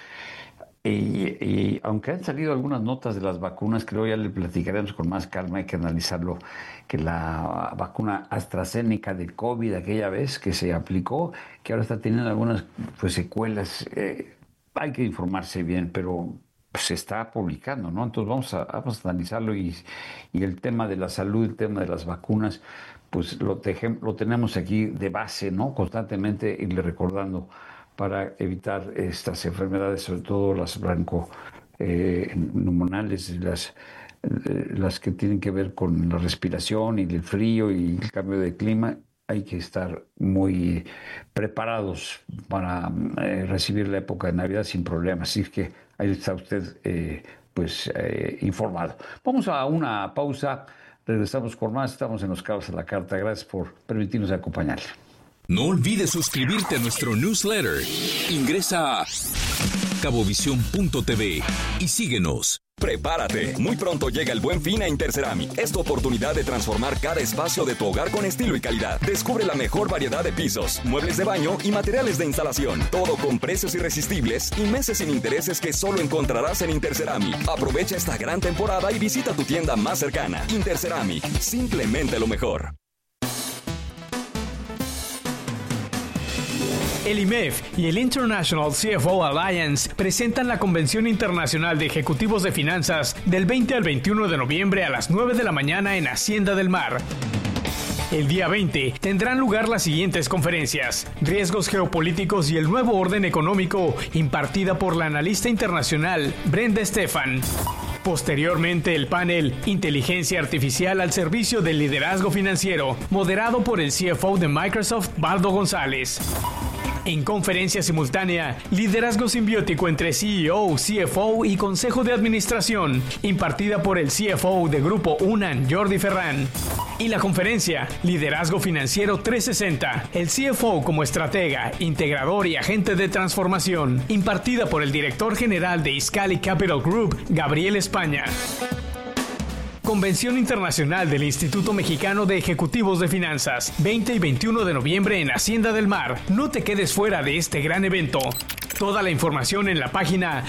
Y aunque han salido algunas notas de las vacunas, creo ya le platicaremos con más calma, hay que analizarlo, que la vacuna AstraZeneca del COVID aquella vez que se aplicó, que ahora está teniendo algunas pues secuelas, hay que informarse bien, pero se está publicando, ¿no? Entonces vamos a analizarlo y el tema de la salud, el tema de las vacunas, pues lo tenemos aquí de base, ¿no? Constantemente irle recordando para evitar estas enfermedades, sobre todo las neumonales, las que tienen que ver con la respiración y el frío y el cambio de clima. Hay que estar muy preparados para recibir la época de Navidad sin problemas. Así que ahí está usted informado. Vamos a una pausa. Regresamos con más. Estamos en Los Cabos a la Carta. Gracias por permitirnos acompañarle. No olvides suscribirte a nuestro newsletter. Ingresa a cabovisión.tv y síguenos. Prepárate, muy pronto llega el Buen Fin a Interceramic. Es tu oportunidad de transformar cada espacio de tu hogar con estilo y calidad. Descubre la mejor variedad de pisos, muebles de baño y materiales de instalación. Todo con precios irresistibles y meses sin intereses que solo encontrarás en Interceramic. Aprovecha esta gran temporada y visita tu tienda más cercana. Interceramic, simplemente lo mejor. El IMEF y el International CFO Alliance presentan la Convención Internacional de Ejecutivos de Finanzas del 20 al 21 de noviembre a las 9 de la mañana en Hacienda del Mar. El día 20 tendrán lugar las siguientes conferencias: Riesgos geopolíticos y el nuevo orden económico, impartida por la analista internacional Brenda Stefan. Posteriormente, el panel Inteligencia Artificial al servicio del liderazgo financiero, moderado por el CFO de Microsoft, Baldo González. En conferencia simultánea, Liderazgo Simbiótico entre CEO, CFO y Consejo de Administración, impartida por el CFO de Grupo Unan, Jordi Ferran. Y la conferencia Liderazgo Financiero 360, el CFO como estratega, integrador y agente de transformación, impartida por el director general de Iscali Capital Group, Gabriel España. Convención Internacional del Instituto Mexicano de Ejecutivos de Finanzas, 20 y 21 de noviembre en Hacienda del Mar. No te quedes fuera de este gran evento. Toda la información en la página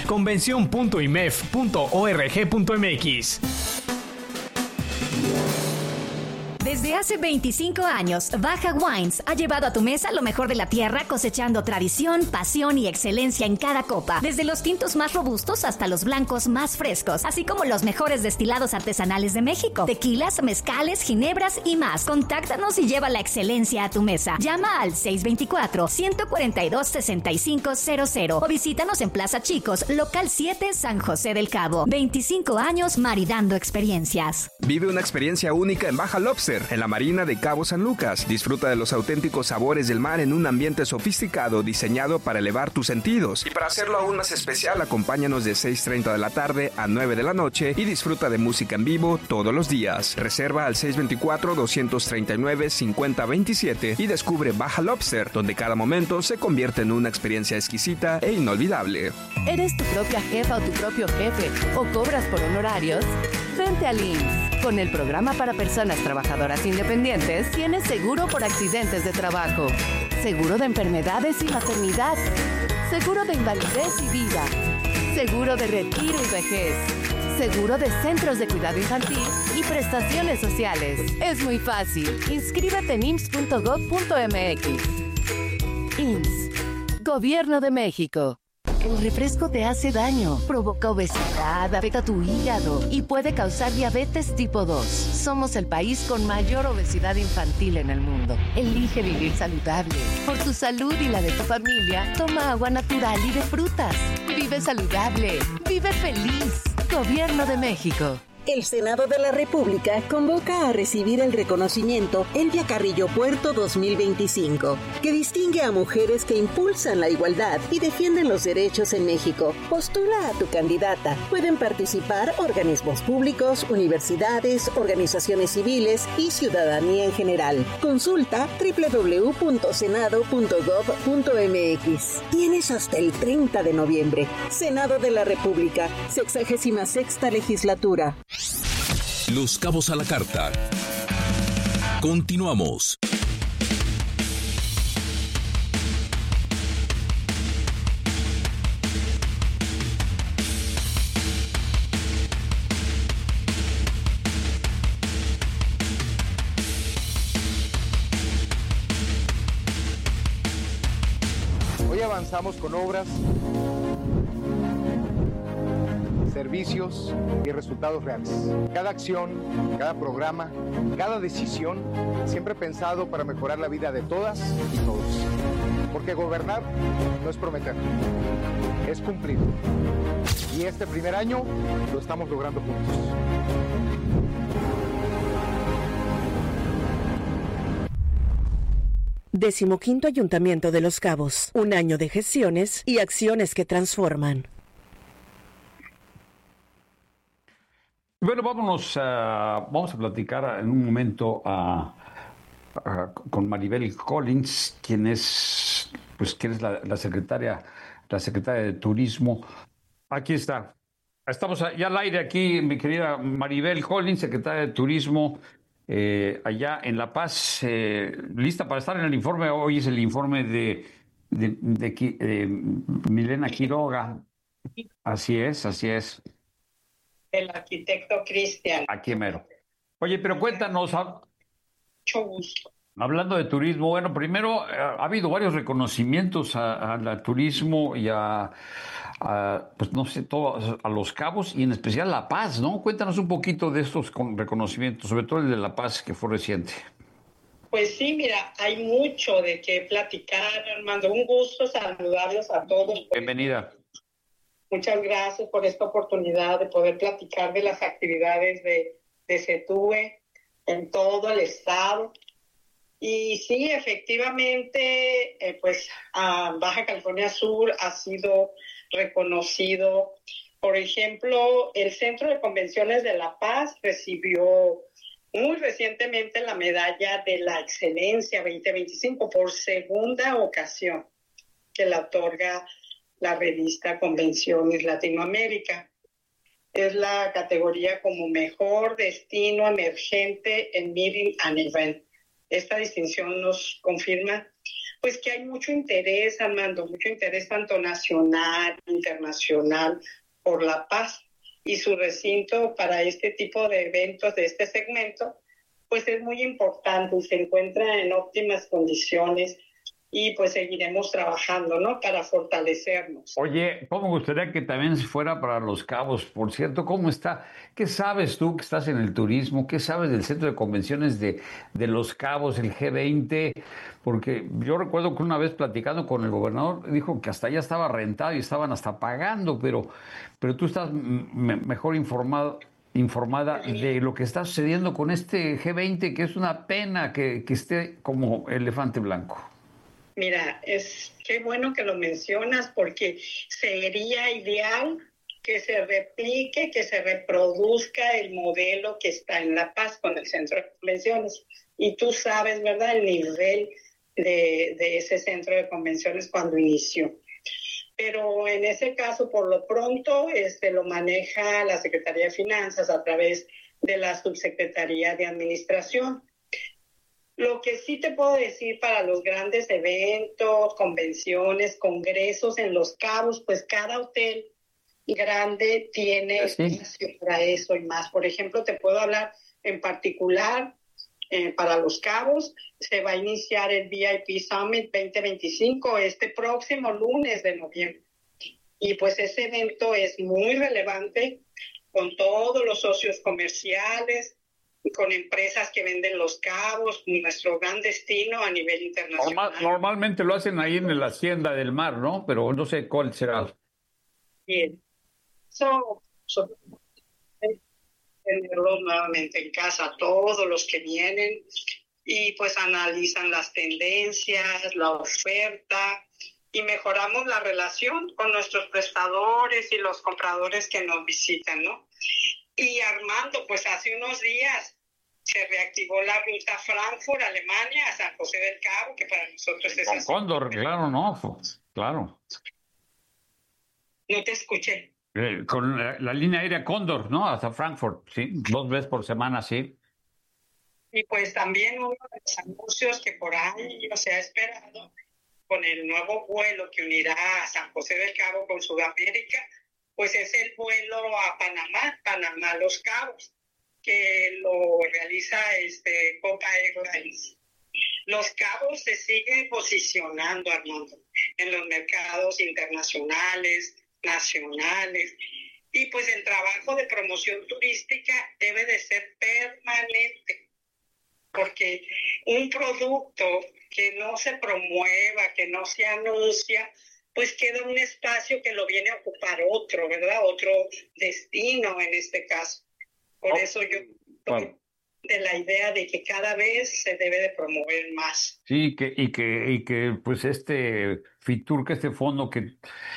convención.imef.org.mx. Desde hace 25 años, Baja Wines ha llevado a tu mesa lo mejor de la tierra, cosechando tradición, pasión y excelencia en cada copa. Desde los tintos más robustos hasta los blancos más frescos, así como los mejores destilados artesanales de México, tequilas, mezcales, ginebras y más. Contáctanos y lleva la excelencia a tu mesa. Llama al 624-142-6500 o visítanos en Plaza Chicos, local 7, San José del Cabo. 25 años maridando experiencias. Vive una experiencia única en Baja Lobster, en la Marina de Cabo San Lucas. Disfruta de los auténticos sabores del mar en un ambiente sofisticado diseñado para elevar tus sentidos. Y para hacerlo aún más especial, acompáñanos de 6:30 de la tarde a 9 de la noche y disfruta de música en vivo todos los días. Reserva al 624-239-5027 y descubre Baja Lobster, donde cada momento se convierte en una experiencia exquisita e inolvidable. ¿Eres tu propia jefa o tu propio jefe o cobras por honorarios? Vente al IMSS. Con el programa para personas trabajadoras independientes, tienes seguro por accidentes de trabajo, seguro de enfermedades y maternidad, seguro de invalidez y vida, seguro de retiro y vejez, seguro de centros de cuidado infantil y prestaciones sociales. Es muy fácil. Inscríbete en ims.gov.mx. IMSS. Gobierno de México. El refresco te hace daño, provoca obesidad, afecta tu hígado y puede causar diabetes tipo 2. Somos el país con mayor obesidad infantil en el mundo. Elige vivir saludable. Por tu salud y la de tu familia, toma agua natural y de frutas. Vive saludable. Vive feliz. Gobierno de México. El Senado de la República convoca a recibir el reconocimiento Elvia Carrillo Puerto 2025, que distingue a mujeres que impulsan la igualdad y defienden los derechos en México. Postula a tu candidata. Pueden participar organismos públicos, universidades, organizaciones civiles y ciudadanía en general. Consulta www.senado.gov.mx. Tienes hasta el 30 de noviembre. Senado de la República, 66ª legislatura. Los Cabos a la Carta. Continuamos. Hoy avanzamos con obras, servicios y resultados reales. Cada acción, cada programa, cada decisión, siempre pensado para mejorar la vida de todas y todos. Porque gobernar no es prometer, es cumplir. Y este primer año lo estamos logrando juntos. Decimoquinto Ayuntamiento de Los Cabos. Un año de gestiones y acciones que transforman. Bueno, vamos a platicar en un momento con Maribel Collins, quien es la secretaria de Turismo. Aquí está. Estamos ya al aire aquí, mi querida Maribel Collins, secretaria de Turismo, allá en La Paz, lista para estar en el informe. Hoy es el informe de Milena Quiroga. Así es. El arquitecto Cristian. Aquí mero. Oye, pero cuéntanos. Mucho gusto. Hablando de turismo, bueno, primero ha habido varios reconocimientos al turismo y a Los Cabos y en especial La Paz, ¿no? Cuéntanos un poquito de estos reconocimientos, sobre todo el de La Paz, que fue reciente. Pues sí, mira, hay mucho de qué platicar, Armando. Un gusto saludarlos a todos. Bienvenida. Muchas gracias por esta oportunidad de poder platicar de las actividades de CETUE en todo el estado. Y sí, efectivamente, Baja California Sur ha sido reconocido. Por ejemplo, el Centro de Convenciones de La Paz recibió muy recientemente la medalla de la Excelencia 2025 por segunda ocasión que la otorga la revista Convenciones Latinoamérica. es la categoría como mejor destino emergente en Meeting and Event. Esta distinción nos confirma pues que hay mucho interés, Armando, mucho interés tanto nacional, internacional, por la paz, y su recinto para este tipo de eventos de este segmento pues es muy importante y se encuentra en óptimas condiciones, y pues seguiremos trabajando, ¿no?, para fortalecernos. Oye, ¿cómo me gustaría que también se fuera para Los Cabos? Por cierto, ¿cómo está? ¿Qué sabes tú que estás en el turismo? ¿Qué sabes del centro de convenciones de Los Cabos, el G20? Porque yo recuerdo que una vez platicando con el gobernador, dijo que hasta allá estaba rentado y estaban hasta pagando, pero tú estás mejor informada de lo que está sucediendo con este G20, que es una pena que esté como elefante blanco. Mira, qué bueno que lo mencionas, porque sería ideal que se replique, que se reproduzca el modelo que está en La Paz con el centro de convenciones. Y tú sabes, ¿verdad?, el nivel de ese centro de convenciones cuando inició. Pero en ese caso, por lo pronto, lo maneja la Secretaría de Finanzas a través de la Subsecretaría de Administración. Lo que sí te puedo decir para los grandes eventos, convenciones, congresos en Los Cabos, pues cada hotel grande tiene espacio para eso y más. Por ejemplo, te puedo hablar en particular para Los Cabos. Se va a iniciar el VIP Summit 2025 este próximo lunes de noviembre. Y pues ese evento es muy relevante con todos los socios comerciales, con empresas que venden Los Cabos, nuestro gran destino a nivel internacional. Normalmente lo hacen ahí en la Hacienda del Mar, ¿no? Pero no sé cuál será. Bien. Tenerlos nuevamente en casa, todos los que vienen, y pues analizan las tendencias, la oferta, y mejoramos la relación con nuestros prestadores y los compradores que nos visitan, ¿no? Y Armando, pues hace unos días se reactivó la ruta Frankfurt, Alemania, a San José del Cabo, que para nosotros es así. Cóndor, claro, ¿no? Claro. No te escuché. Con la línea aérea Cóndor, ¿no? Hasta Frankfurt, sí, 2 veces por semana, sí. Y pues también uno de los anuncios que por ahí se ha esperado, con el nuevo vuelo que unirá a San José del Cabo con Sudamérica, pues es el vuelo a Panamá Los Cabos, que lo realiza Copa Airlines. Los Cabos se sigue posicionando, Armando, en los mercados internacionales, nacionales, y pues el trabajo de promoción turística debe de ser permanente, porque un producto que no se promueva, que no se anuncia, pues queda un espacio que lo viene a ocupar otro, ¿verdad? Otro destino en este caso. Por eso yo estoy de la idea de que cada vez se debe de promover más. Sí, y que pues FITUR, este fondo que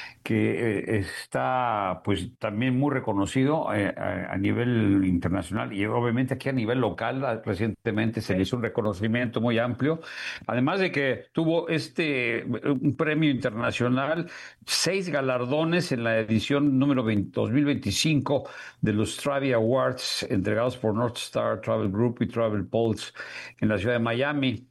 está pues también muy reconocido a nivel internacional y obviamente aquí a nivel local, recientemente se le hizo un reconocimiento muy amplio, además de que tuvo un premio internacional, 6 galardones en la edición número 2025 de los Travel Awards entregados por North Star Travel Group y Travel Pulse en la ciudad de Miami.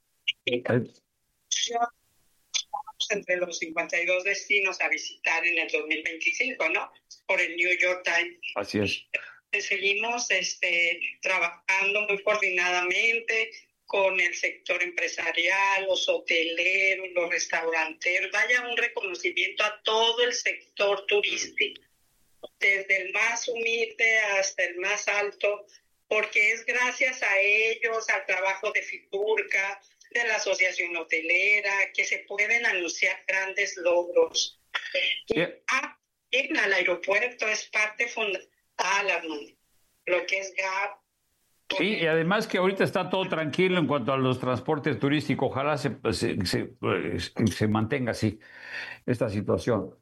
Entre los 52 destinos a visitar en el 2025, ¿no? Por el New York Times. Así es. Seguimos trabajando muy coordinadamente con el sector empresarial, los hoteleros, los restauranteros. Vaya un reconocimiento a todo el sector turístico, desde el más humilde hasta el más alto, porque es gracias a ellos, al trabajo de FITURCA, de la Asociación Hotelera, que se pueden anunciar grandes logros. Ir al aeropuerto es parte fundamental, Armando, lo que es GAP. Sí, y además que ahorita está todo tranquilo en cuanto a los transportes turísticos. Ojalá se mantenga así esta situación.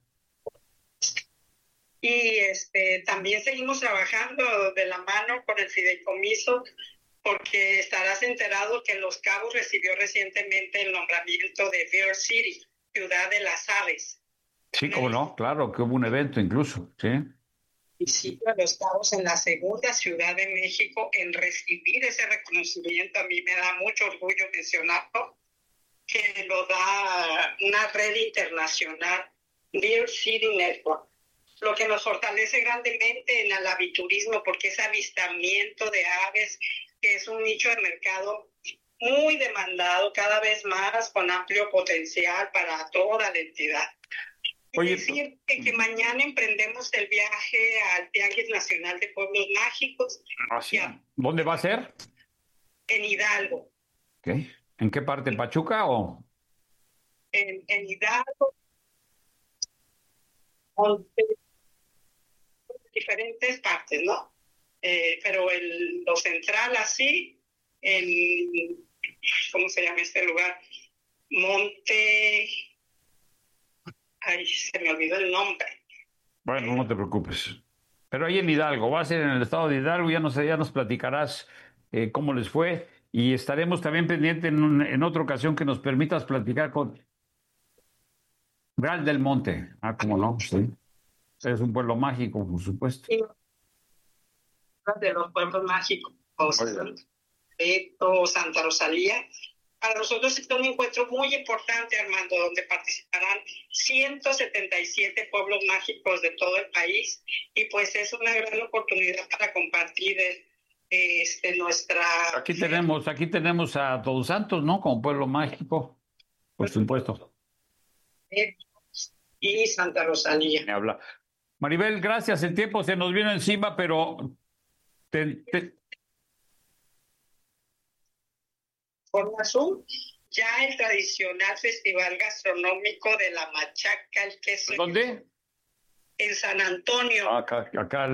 Y también seguimos trabajando de la mano con el fideicomiso, porque estarás enterado que Los Cabos recibió recientemente el nombramiento de Bear City, ciudad de las aves. Sí, cómo no, claro, que hubo un evento incluso, sí. municipio de Los Cabos, en la segunda ciudad de México en recibir ese reconocimiento. A mí me da mucho orgullo mencionarlo, que lo da una red internacional, Bird City Network, lo que nos fortalece grandemente en el aviturismo, porque es avistamiento de aves, que es un nicho de mercado muy demandado, cada vez más, con amplio potencial para toda la entidad. Oye, decir que mañana emprendemos el viaje al Tianguis Nacional de Pueblos Mágicos. ¿Dónde va a ser? En Hidalgo. Okay. ¿En qué parte? ¿En Pachuca o...? En Hidalgo. Diferentes partes, ¿no? Pero lo central así, ¿cómo se llama este lugar? Monte... Ay, se me olvidó el nombre. Bueno, no te preocupes. Pero ahí en Hidalgo, va a ser en el estado de Hidalgo, ya nos platicarás cómo les fue, y estaremos también pendientes en otra ocasión que nos permitas platicar con Real del Monte. Ah, cómo no, sí. Es un pueblo mágico, por supuesto. Sí. De los pueblos mágicos, Santa Rosalía. Para nosotros es un encuentro muy importante, Armando, donde participarán 177 pueblos mágicos de todo el país, y pues es una gran oportunidad para compartir nuestra... Aquí tenemos a Todos Santos, ¿no? Como pueblo mágico, por supuesto. Y Santa Rosalía. Me habla. Maribel, gracias. El tiempo se nos vino encima, pero... Forma Azul, ya el tradicional festival gastronómico de la machaca, el queso. ¿Dónde? En San Antonio. Acá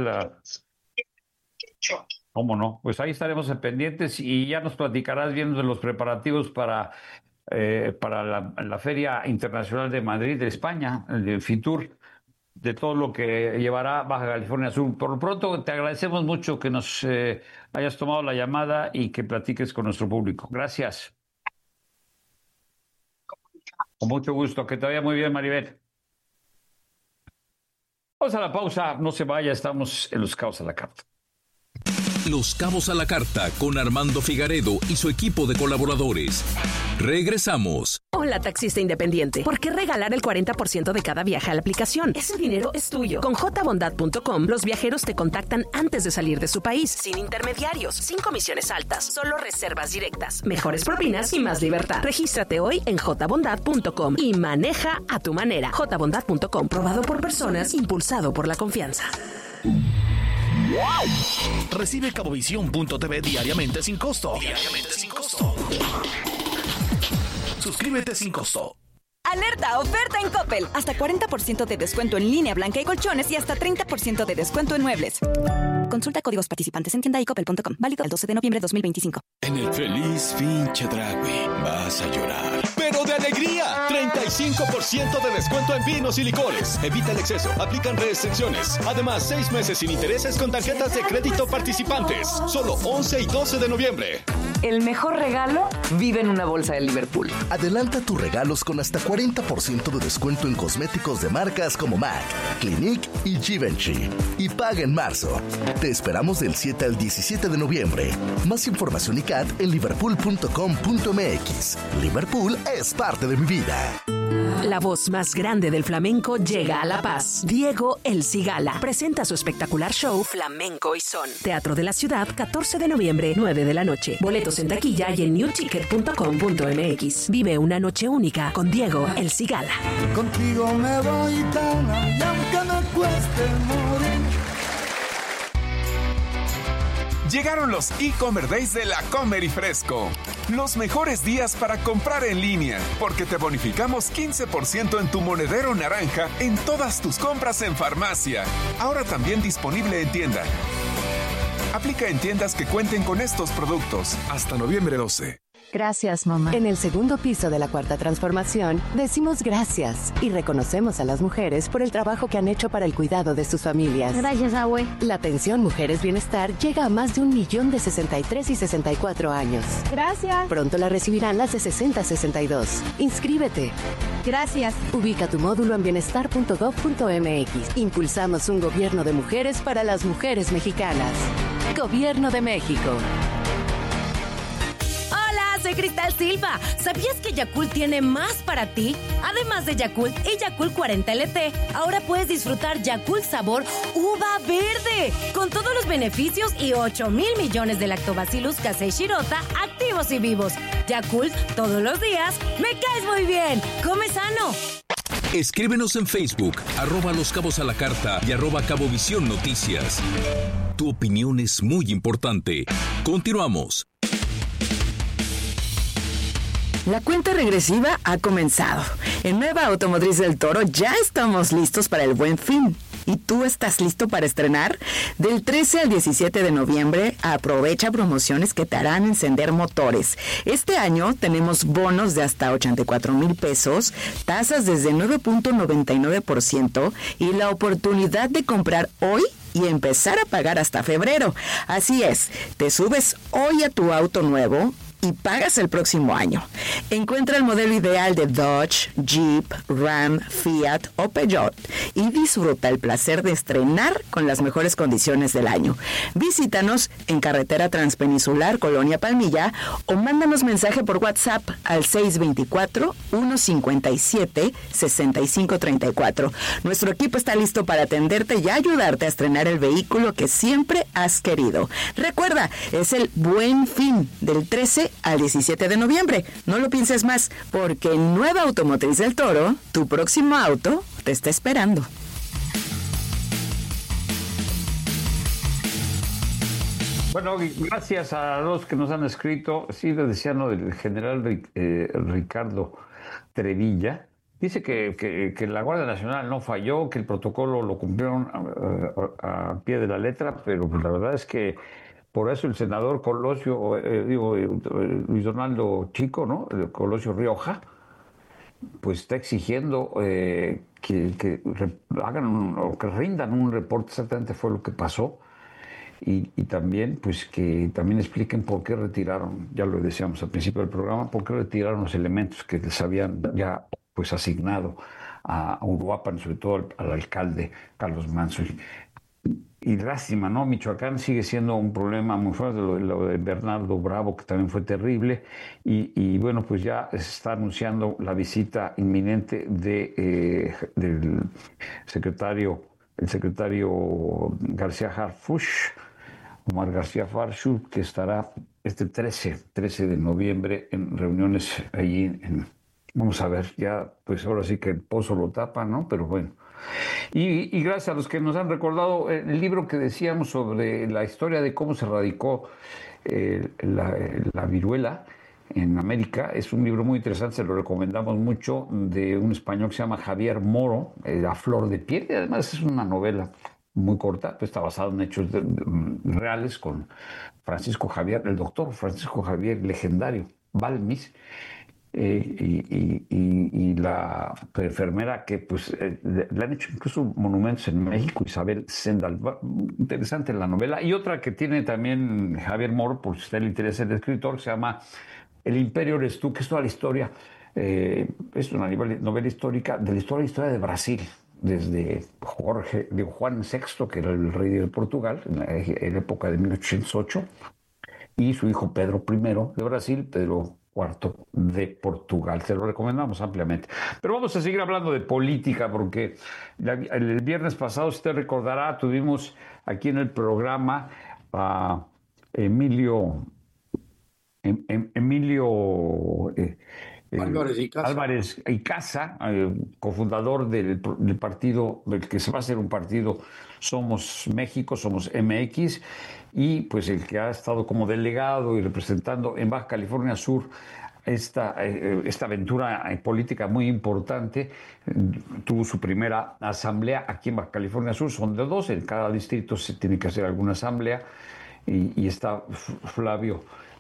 ¿Cómo no? Pues ahí estaremos pendientes y ya nos platicarás bien de los preparativos para la Feria Internacional de Madrid de España, el FITUR, de todo lo que llevará Baja California Sur. Por lo pronto, te agradecemos mucho que nos hayas tomado la llamada y que platiques con nuestro público. Gracias. Con mucho gusto. Que te vaya muy bien, Maribel. Vamos a la pausa. No se vaya. Estamos en Los Cabos a la Carta. Los Cabos a la Carta con Armando Figaredo y su equipo de colaboradores. Regresamos. Hola, taxista independiente. ¿Por qué regalar el 40% de cada viaje a la aplicación? Ese dinero es tuyo. Con jbondad.com, los viajeros te contactan antes de salir de su país, sin intermediarios, sin comisiones altas, solo reservas directas, mejores propinas y más libertad. Regístrate hoy en jbondad.com y maneja a tu manera. jbondad.com, probado por personas, impulsado por la confianza. Recibe Cabovisión.tv diariamente sin costo. Suscríbete sin costo. ¡Alerta! ¡Oferta en Coppel! Hasta 40% de descuento en línea blanca y colchones y hasta 30% de descuento en muebles. Consulta códigos participantes en tienda y coppel.com. Válido el 12 de noviembre de 2025. En el feliz fin Chedraui vas a llorar, pero de alegría. 35% de descuento en vinos y licores. Evita el exceso. Aplican restricciones. Además, 6 meses sin intereses con tarjetas de crédito participantes. Solo 11 y 12 de noviembre. El mejor regalo vive en una bolsa de Liverpool. Adelanta tus regalos con hasta 40% de descuento en cosméticos de marcas como MAC, Clinique y Givenchy. Y paga en marzo. Te esperamos del 7 al 17 de noviembre. Más información y CAT en liverpool.com.mx. Liverpool es parte de mi vida. La voz más grande del flamenco llega a La Paz. Diego El Cigala presenta su espectacular show Flamenco y Son. Teatro de la Ciudad, 14 de noviembre, 9 de la noche. Boletos en taquilla y en newticket.com.mx. Vive una noche única con Diego El Cigala. Contigo me voy tan y aunque me cueste morir. Llegaron los e-Commerce Days de La Comer y Fresco. Los mejores días para comprar en línea, porque te bonificamos 15% en tu monedero naranja en todas tus compras en farmacia. Ahora también disponible en tienda. Aplica en tiendas que cuenten con estos productos hasta noviembre 12. Gracias, mamá. En el segundo piso de la Cuarta Transformación, decimos gracias y reconocemos a las mujeres por el trabajo que han hecho para el cuidado de sus familias. Gracias, abue. La pensión Mujeres Bienestar llega a más de 1 millón de 63 y 64 años. Gracias. Pronto la recibirán las de 60 a 62. Inscríbete. Gracias. Ubica tu módulo en bienestar.gov.mx. Impulsamos un gobierno de mujeres para las mujeres mexicanas. Gobierno de México. Soy Cristal Silva. ¿Sabías que Yakult tiene más para ti? Además de Yakult y Yakult 40 LT, ahora puedes disfrutar Yakult sabor uva verde, con todos los beneficios y 8,000 millones de lactobacillus casei shirota activos y vivos. Yakult, todos los días, me caes muy bien. Come sano. Escríbenos en Facebook, @Los Cabos a la Carta y @Cabovisión Noticias. Tu opinión es muy importante. Continuamos. La cuenta regresiva ha comenzado. En Nueva Automotriz del Toro ya estamos listos para el Buen Fin. ¿Y tú estás listo para estrenar? Del 13 al 17 de noviembre, aprovecha promociones que te harán encender motores. Este año tenemos bonos de hasta 84,000 pesos, tasas desde 9.99% y la oportunidad de comprar hoy y empezar a pagar hasta febrero. Así es, te subes hoy a tu auto nuevo y pagas el próximo año. Encuentra el modelo ideal de Dodge, Jeep, Ram, Fiat o Peugeot y disfruta el placer de estrenar con las mejores condiciones del año. Visítanos en Carretera Transpeninsular, Colonia Palmilla, o mándanos mensaje por WhatsApp al 624-157-6534. Nuestro equipo está listo para atenderte y ayudarte a estrenar el vehículo que siempre has querido. Recuerda, es el Buen Fin del 13 al 17 de noviembre. No lo pienses más, porque en Nueva Automotriz del Toro, tu próximo auto te está esperando. Bueno, gracias a los que nos han escrito. Sí, les decía, ¿no?, del general Ricardo Trevilla. Dice que la Guardia Nacional no falló, que el protocolo lo cumplieron a pie de la letra, pero pues la verdad es que por eso el senador Colosio, Luis Donaldo Chico, ¿no?, Colosio Rioja, pues está exigiendo que hagan o que rindan un reporte exactamente fue lo que pasó y también pues que también expliquen por qué retiraron, ya lo decíamos al principio del programa, por qué retiraron los elementos que les habían ya pues asignado a Uruapan, sobre todo al alcalde Carlos Manso. Y lástima, ¿no? Michoacán sigue siendo un problema muy fuerte, lo de Bernardo Bravo, que también fue terrible, y bueno, pues ya se está anunciando la visita inminente del secretario García Harfuch, Omar García Harfuch, que estará este 13 de noviembre en reuniones allí vamos a ver, ya pues ahora sí que el pozo lo tapa, ¿no? Pero bueno. Y gracias a los que nos han recordado el libro que decíamos sobre la historia de cómo se radicó la viruela en América. Es un libro muy interesante, se lo recomendamos mucho, de un español que se llama Javier Moro, A Flor de Piel, y además es una novela muy corta, pues está basado en hechos reales con Francisco Javier, el doctor Francisco Javier, legendario, Balmis, y la enfermera que pues le han hecho incluso monumentos en México, Isabel Sendal. Interesante la novela. Y otra que tiene también Javier Moro, por si usted le interesa el escritor, se llama El Imperio eres tú, que es toda la historia, es una novela histórica de la historia de Brasil, desde Juan VI, que era el rey de Portugal en la época de 1808, y su hijo Pedro I de Brasil, Pedro IV de Portugal. Se lo recomendamos ampliamente. Pero vamos a seguir hablando de política, porque el viernes pasado, si usted recordará, tuvimos aquí en el programa a Emilio Álvarez y Casa, cofundador del partido, del que se va a hacer un partido Somos México, Somos MX, y pues el que ha estado como delegado y representando en Baja California Sur esta aventura política muy importante. Tuvo su primera asamblea aquí en Baja California Sur, son de 2, en cada distrito se tiene que hacer alguna asamblea, y está Flavio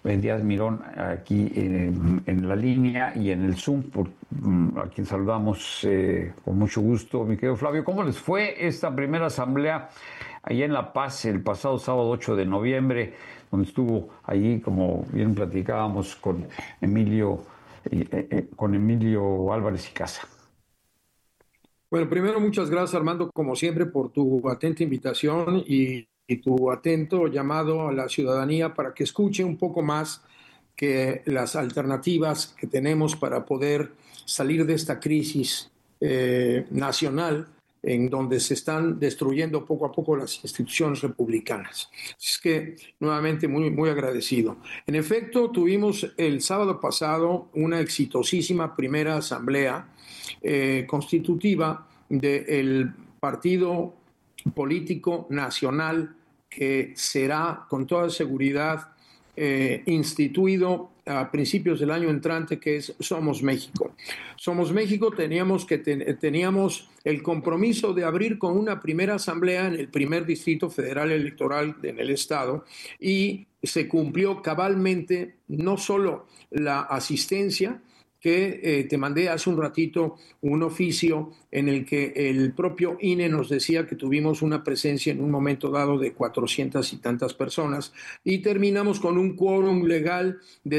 Díaz Mirón aquí en la línea y en el Zoom, a quien saludamos con mucho gusto. Mi querido Flavio, ¿cómo les fue esta primera asamblea allá en La Paz el pasado sábado 8 de noviembre, donde estuvo allí, como bien platicábamos, con Emilio Álvarez y Casa? Bueno, primero muchas gracias, Armando, como siempre, por tu atenta invitación y tu atento llamado a la ciudadanía para que escuche un poco más que las alternativas que tenemos para poder salir de esta crisis nacional en donde se están destruyendo poco a poco las instituciones republicanas. Es que nuevamente muy agradecido. En efecto, tuvimos el sábado pasado una exitosísima primera asamblea constitutiva del Partido Político Nacional que será con toda seguridad instituido a principios del año entrante, que es Somos México. Somos México teníamos el compromiso de abrir con una primera asamblea en el primer distrito federal electoral en el estado, y se cumplió cabalmente no solo la asistencia, que te mandé hace un ratito un oficio en el que el propio INE nos decía que tuvimos una presencia en un momento dado de 400 y tantas personas, y terminamos con un quórum legal de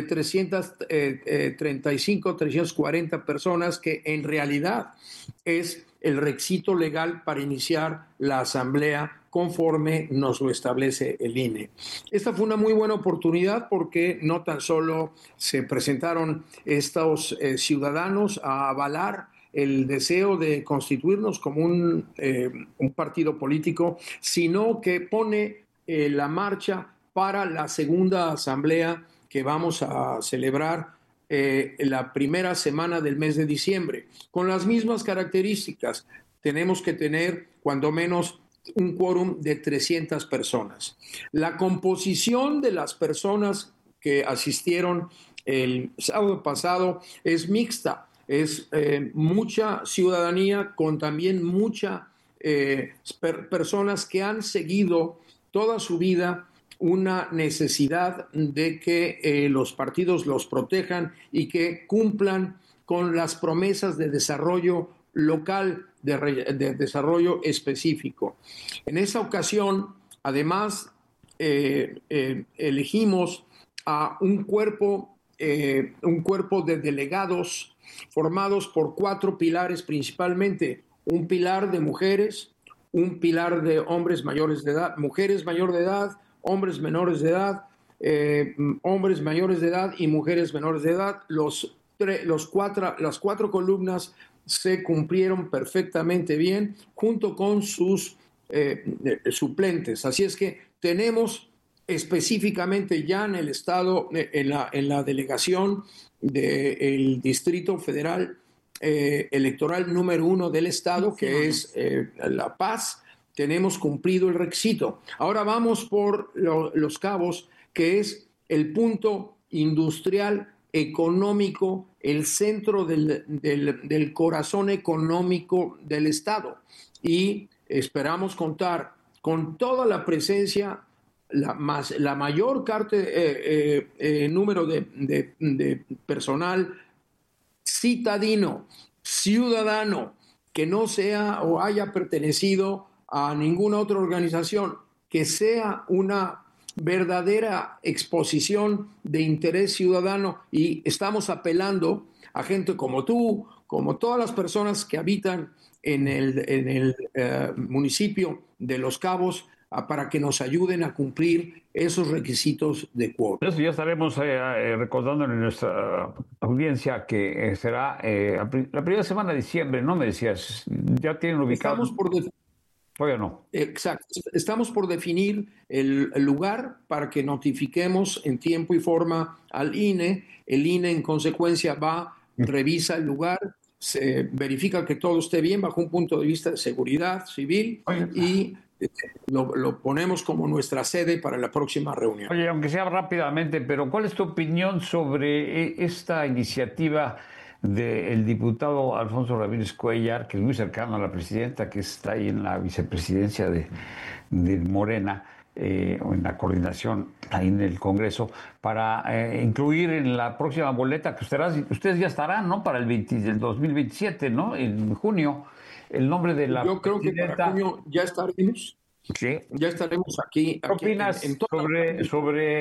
335, 340 personas, que en realidad es el requisito legal para iniciar la asamblea conforme nos lo establece el INE. Esta fue una muy buena oportunidad porque no tan solo se presentaron estos ciudadanos a avalar el deseo de constituirnos como un partido político, sino que pone la marcha para la segunda asamblea que vamos a celebrar la primera semana del mes de diciembre, con las mismas características. Tenemos que tener cuando menos un quórum de 300 personas. La composición de las personas que asistieron el sábado pasado es mixta, es mucha ciudadanía con también muchas personas que han seguido toda su vida una necesidad de que los partidos los protejan y que cumplan con las promesas de desarrollo local, de desarrollo específico. En esa ocasión, además, elegimos a un cuerpo de delegados formados por 4 pilares principalmente: un pilar de mujeres, un pilar de hombres mayores de edad, mujeres mayores de edad, hombres menores de edad, hombres mayores de edad y mujeres menores de edad. Las 4 columnas se cumplieron perfectamente bien junto con sus suplentes. Así es que tenemos específicamente ya en el estado, en la delegación del Distrito Federal Electoral número 1 del estado, que es La Paz, tenemos cumplido el requisito. Ahora vamos por Los Cabos, que es el punto industrial económico, el centro del corazón económico del estado, y esperamos contar con toda la presencia, la mayor número de personal citadino, ciudadano, que no sea o haya pertenecido a ninguna otra organización, que sea una verdadera exposición de interés ciudadano, y estamos apelando a gente como tú, como todas las personas que habitan en el municipio de Los Cabos, para que nos ayuden a cumplir esos requisitos de quórum. Eso ya estaremos recordando en nuestra audiencia que será la primera semana de diciembre, ¿no? Me decías, ya tienen ubicado. Todavía no. Exacto. Estamos por definir el lugar para que notifiquemos en tiempo y forma al INE. El INE, en consecuencia, revisa el lugar, se verifica que todo esté bien bajo un punto de vista de seguridad civil y lo ponemos como nuestra sede para la próxima reunión. Oye, aunque sea rápidamente, pero ¿cuál es tu opinión sobre esta iniciativa del diputado Alfonso Ramírez Cuellar, que es muy cercano a la presidenta, que está ahí en la vicepresidencia de Morena, o en la coordinación ahí en el Congreso, para incluir en la próxima boleta que ustedes ya estarán, ¿no? Para el 2027, ¿no? En junio, el nombre de la Yo creo presidenta. que para junio ya estaremos. Sí. Ya estaremos aquí. ¿Qué opinas sobre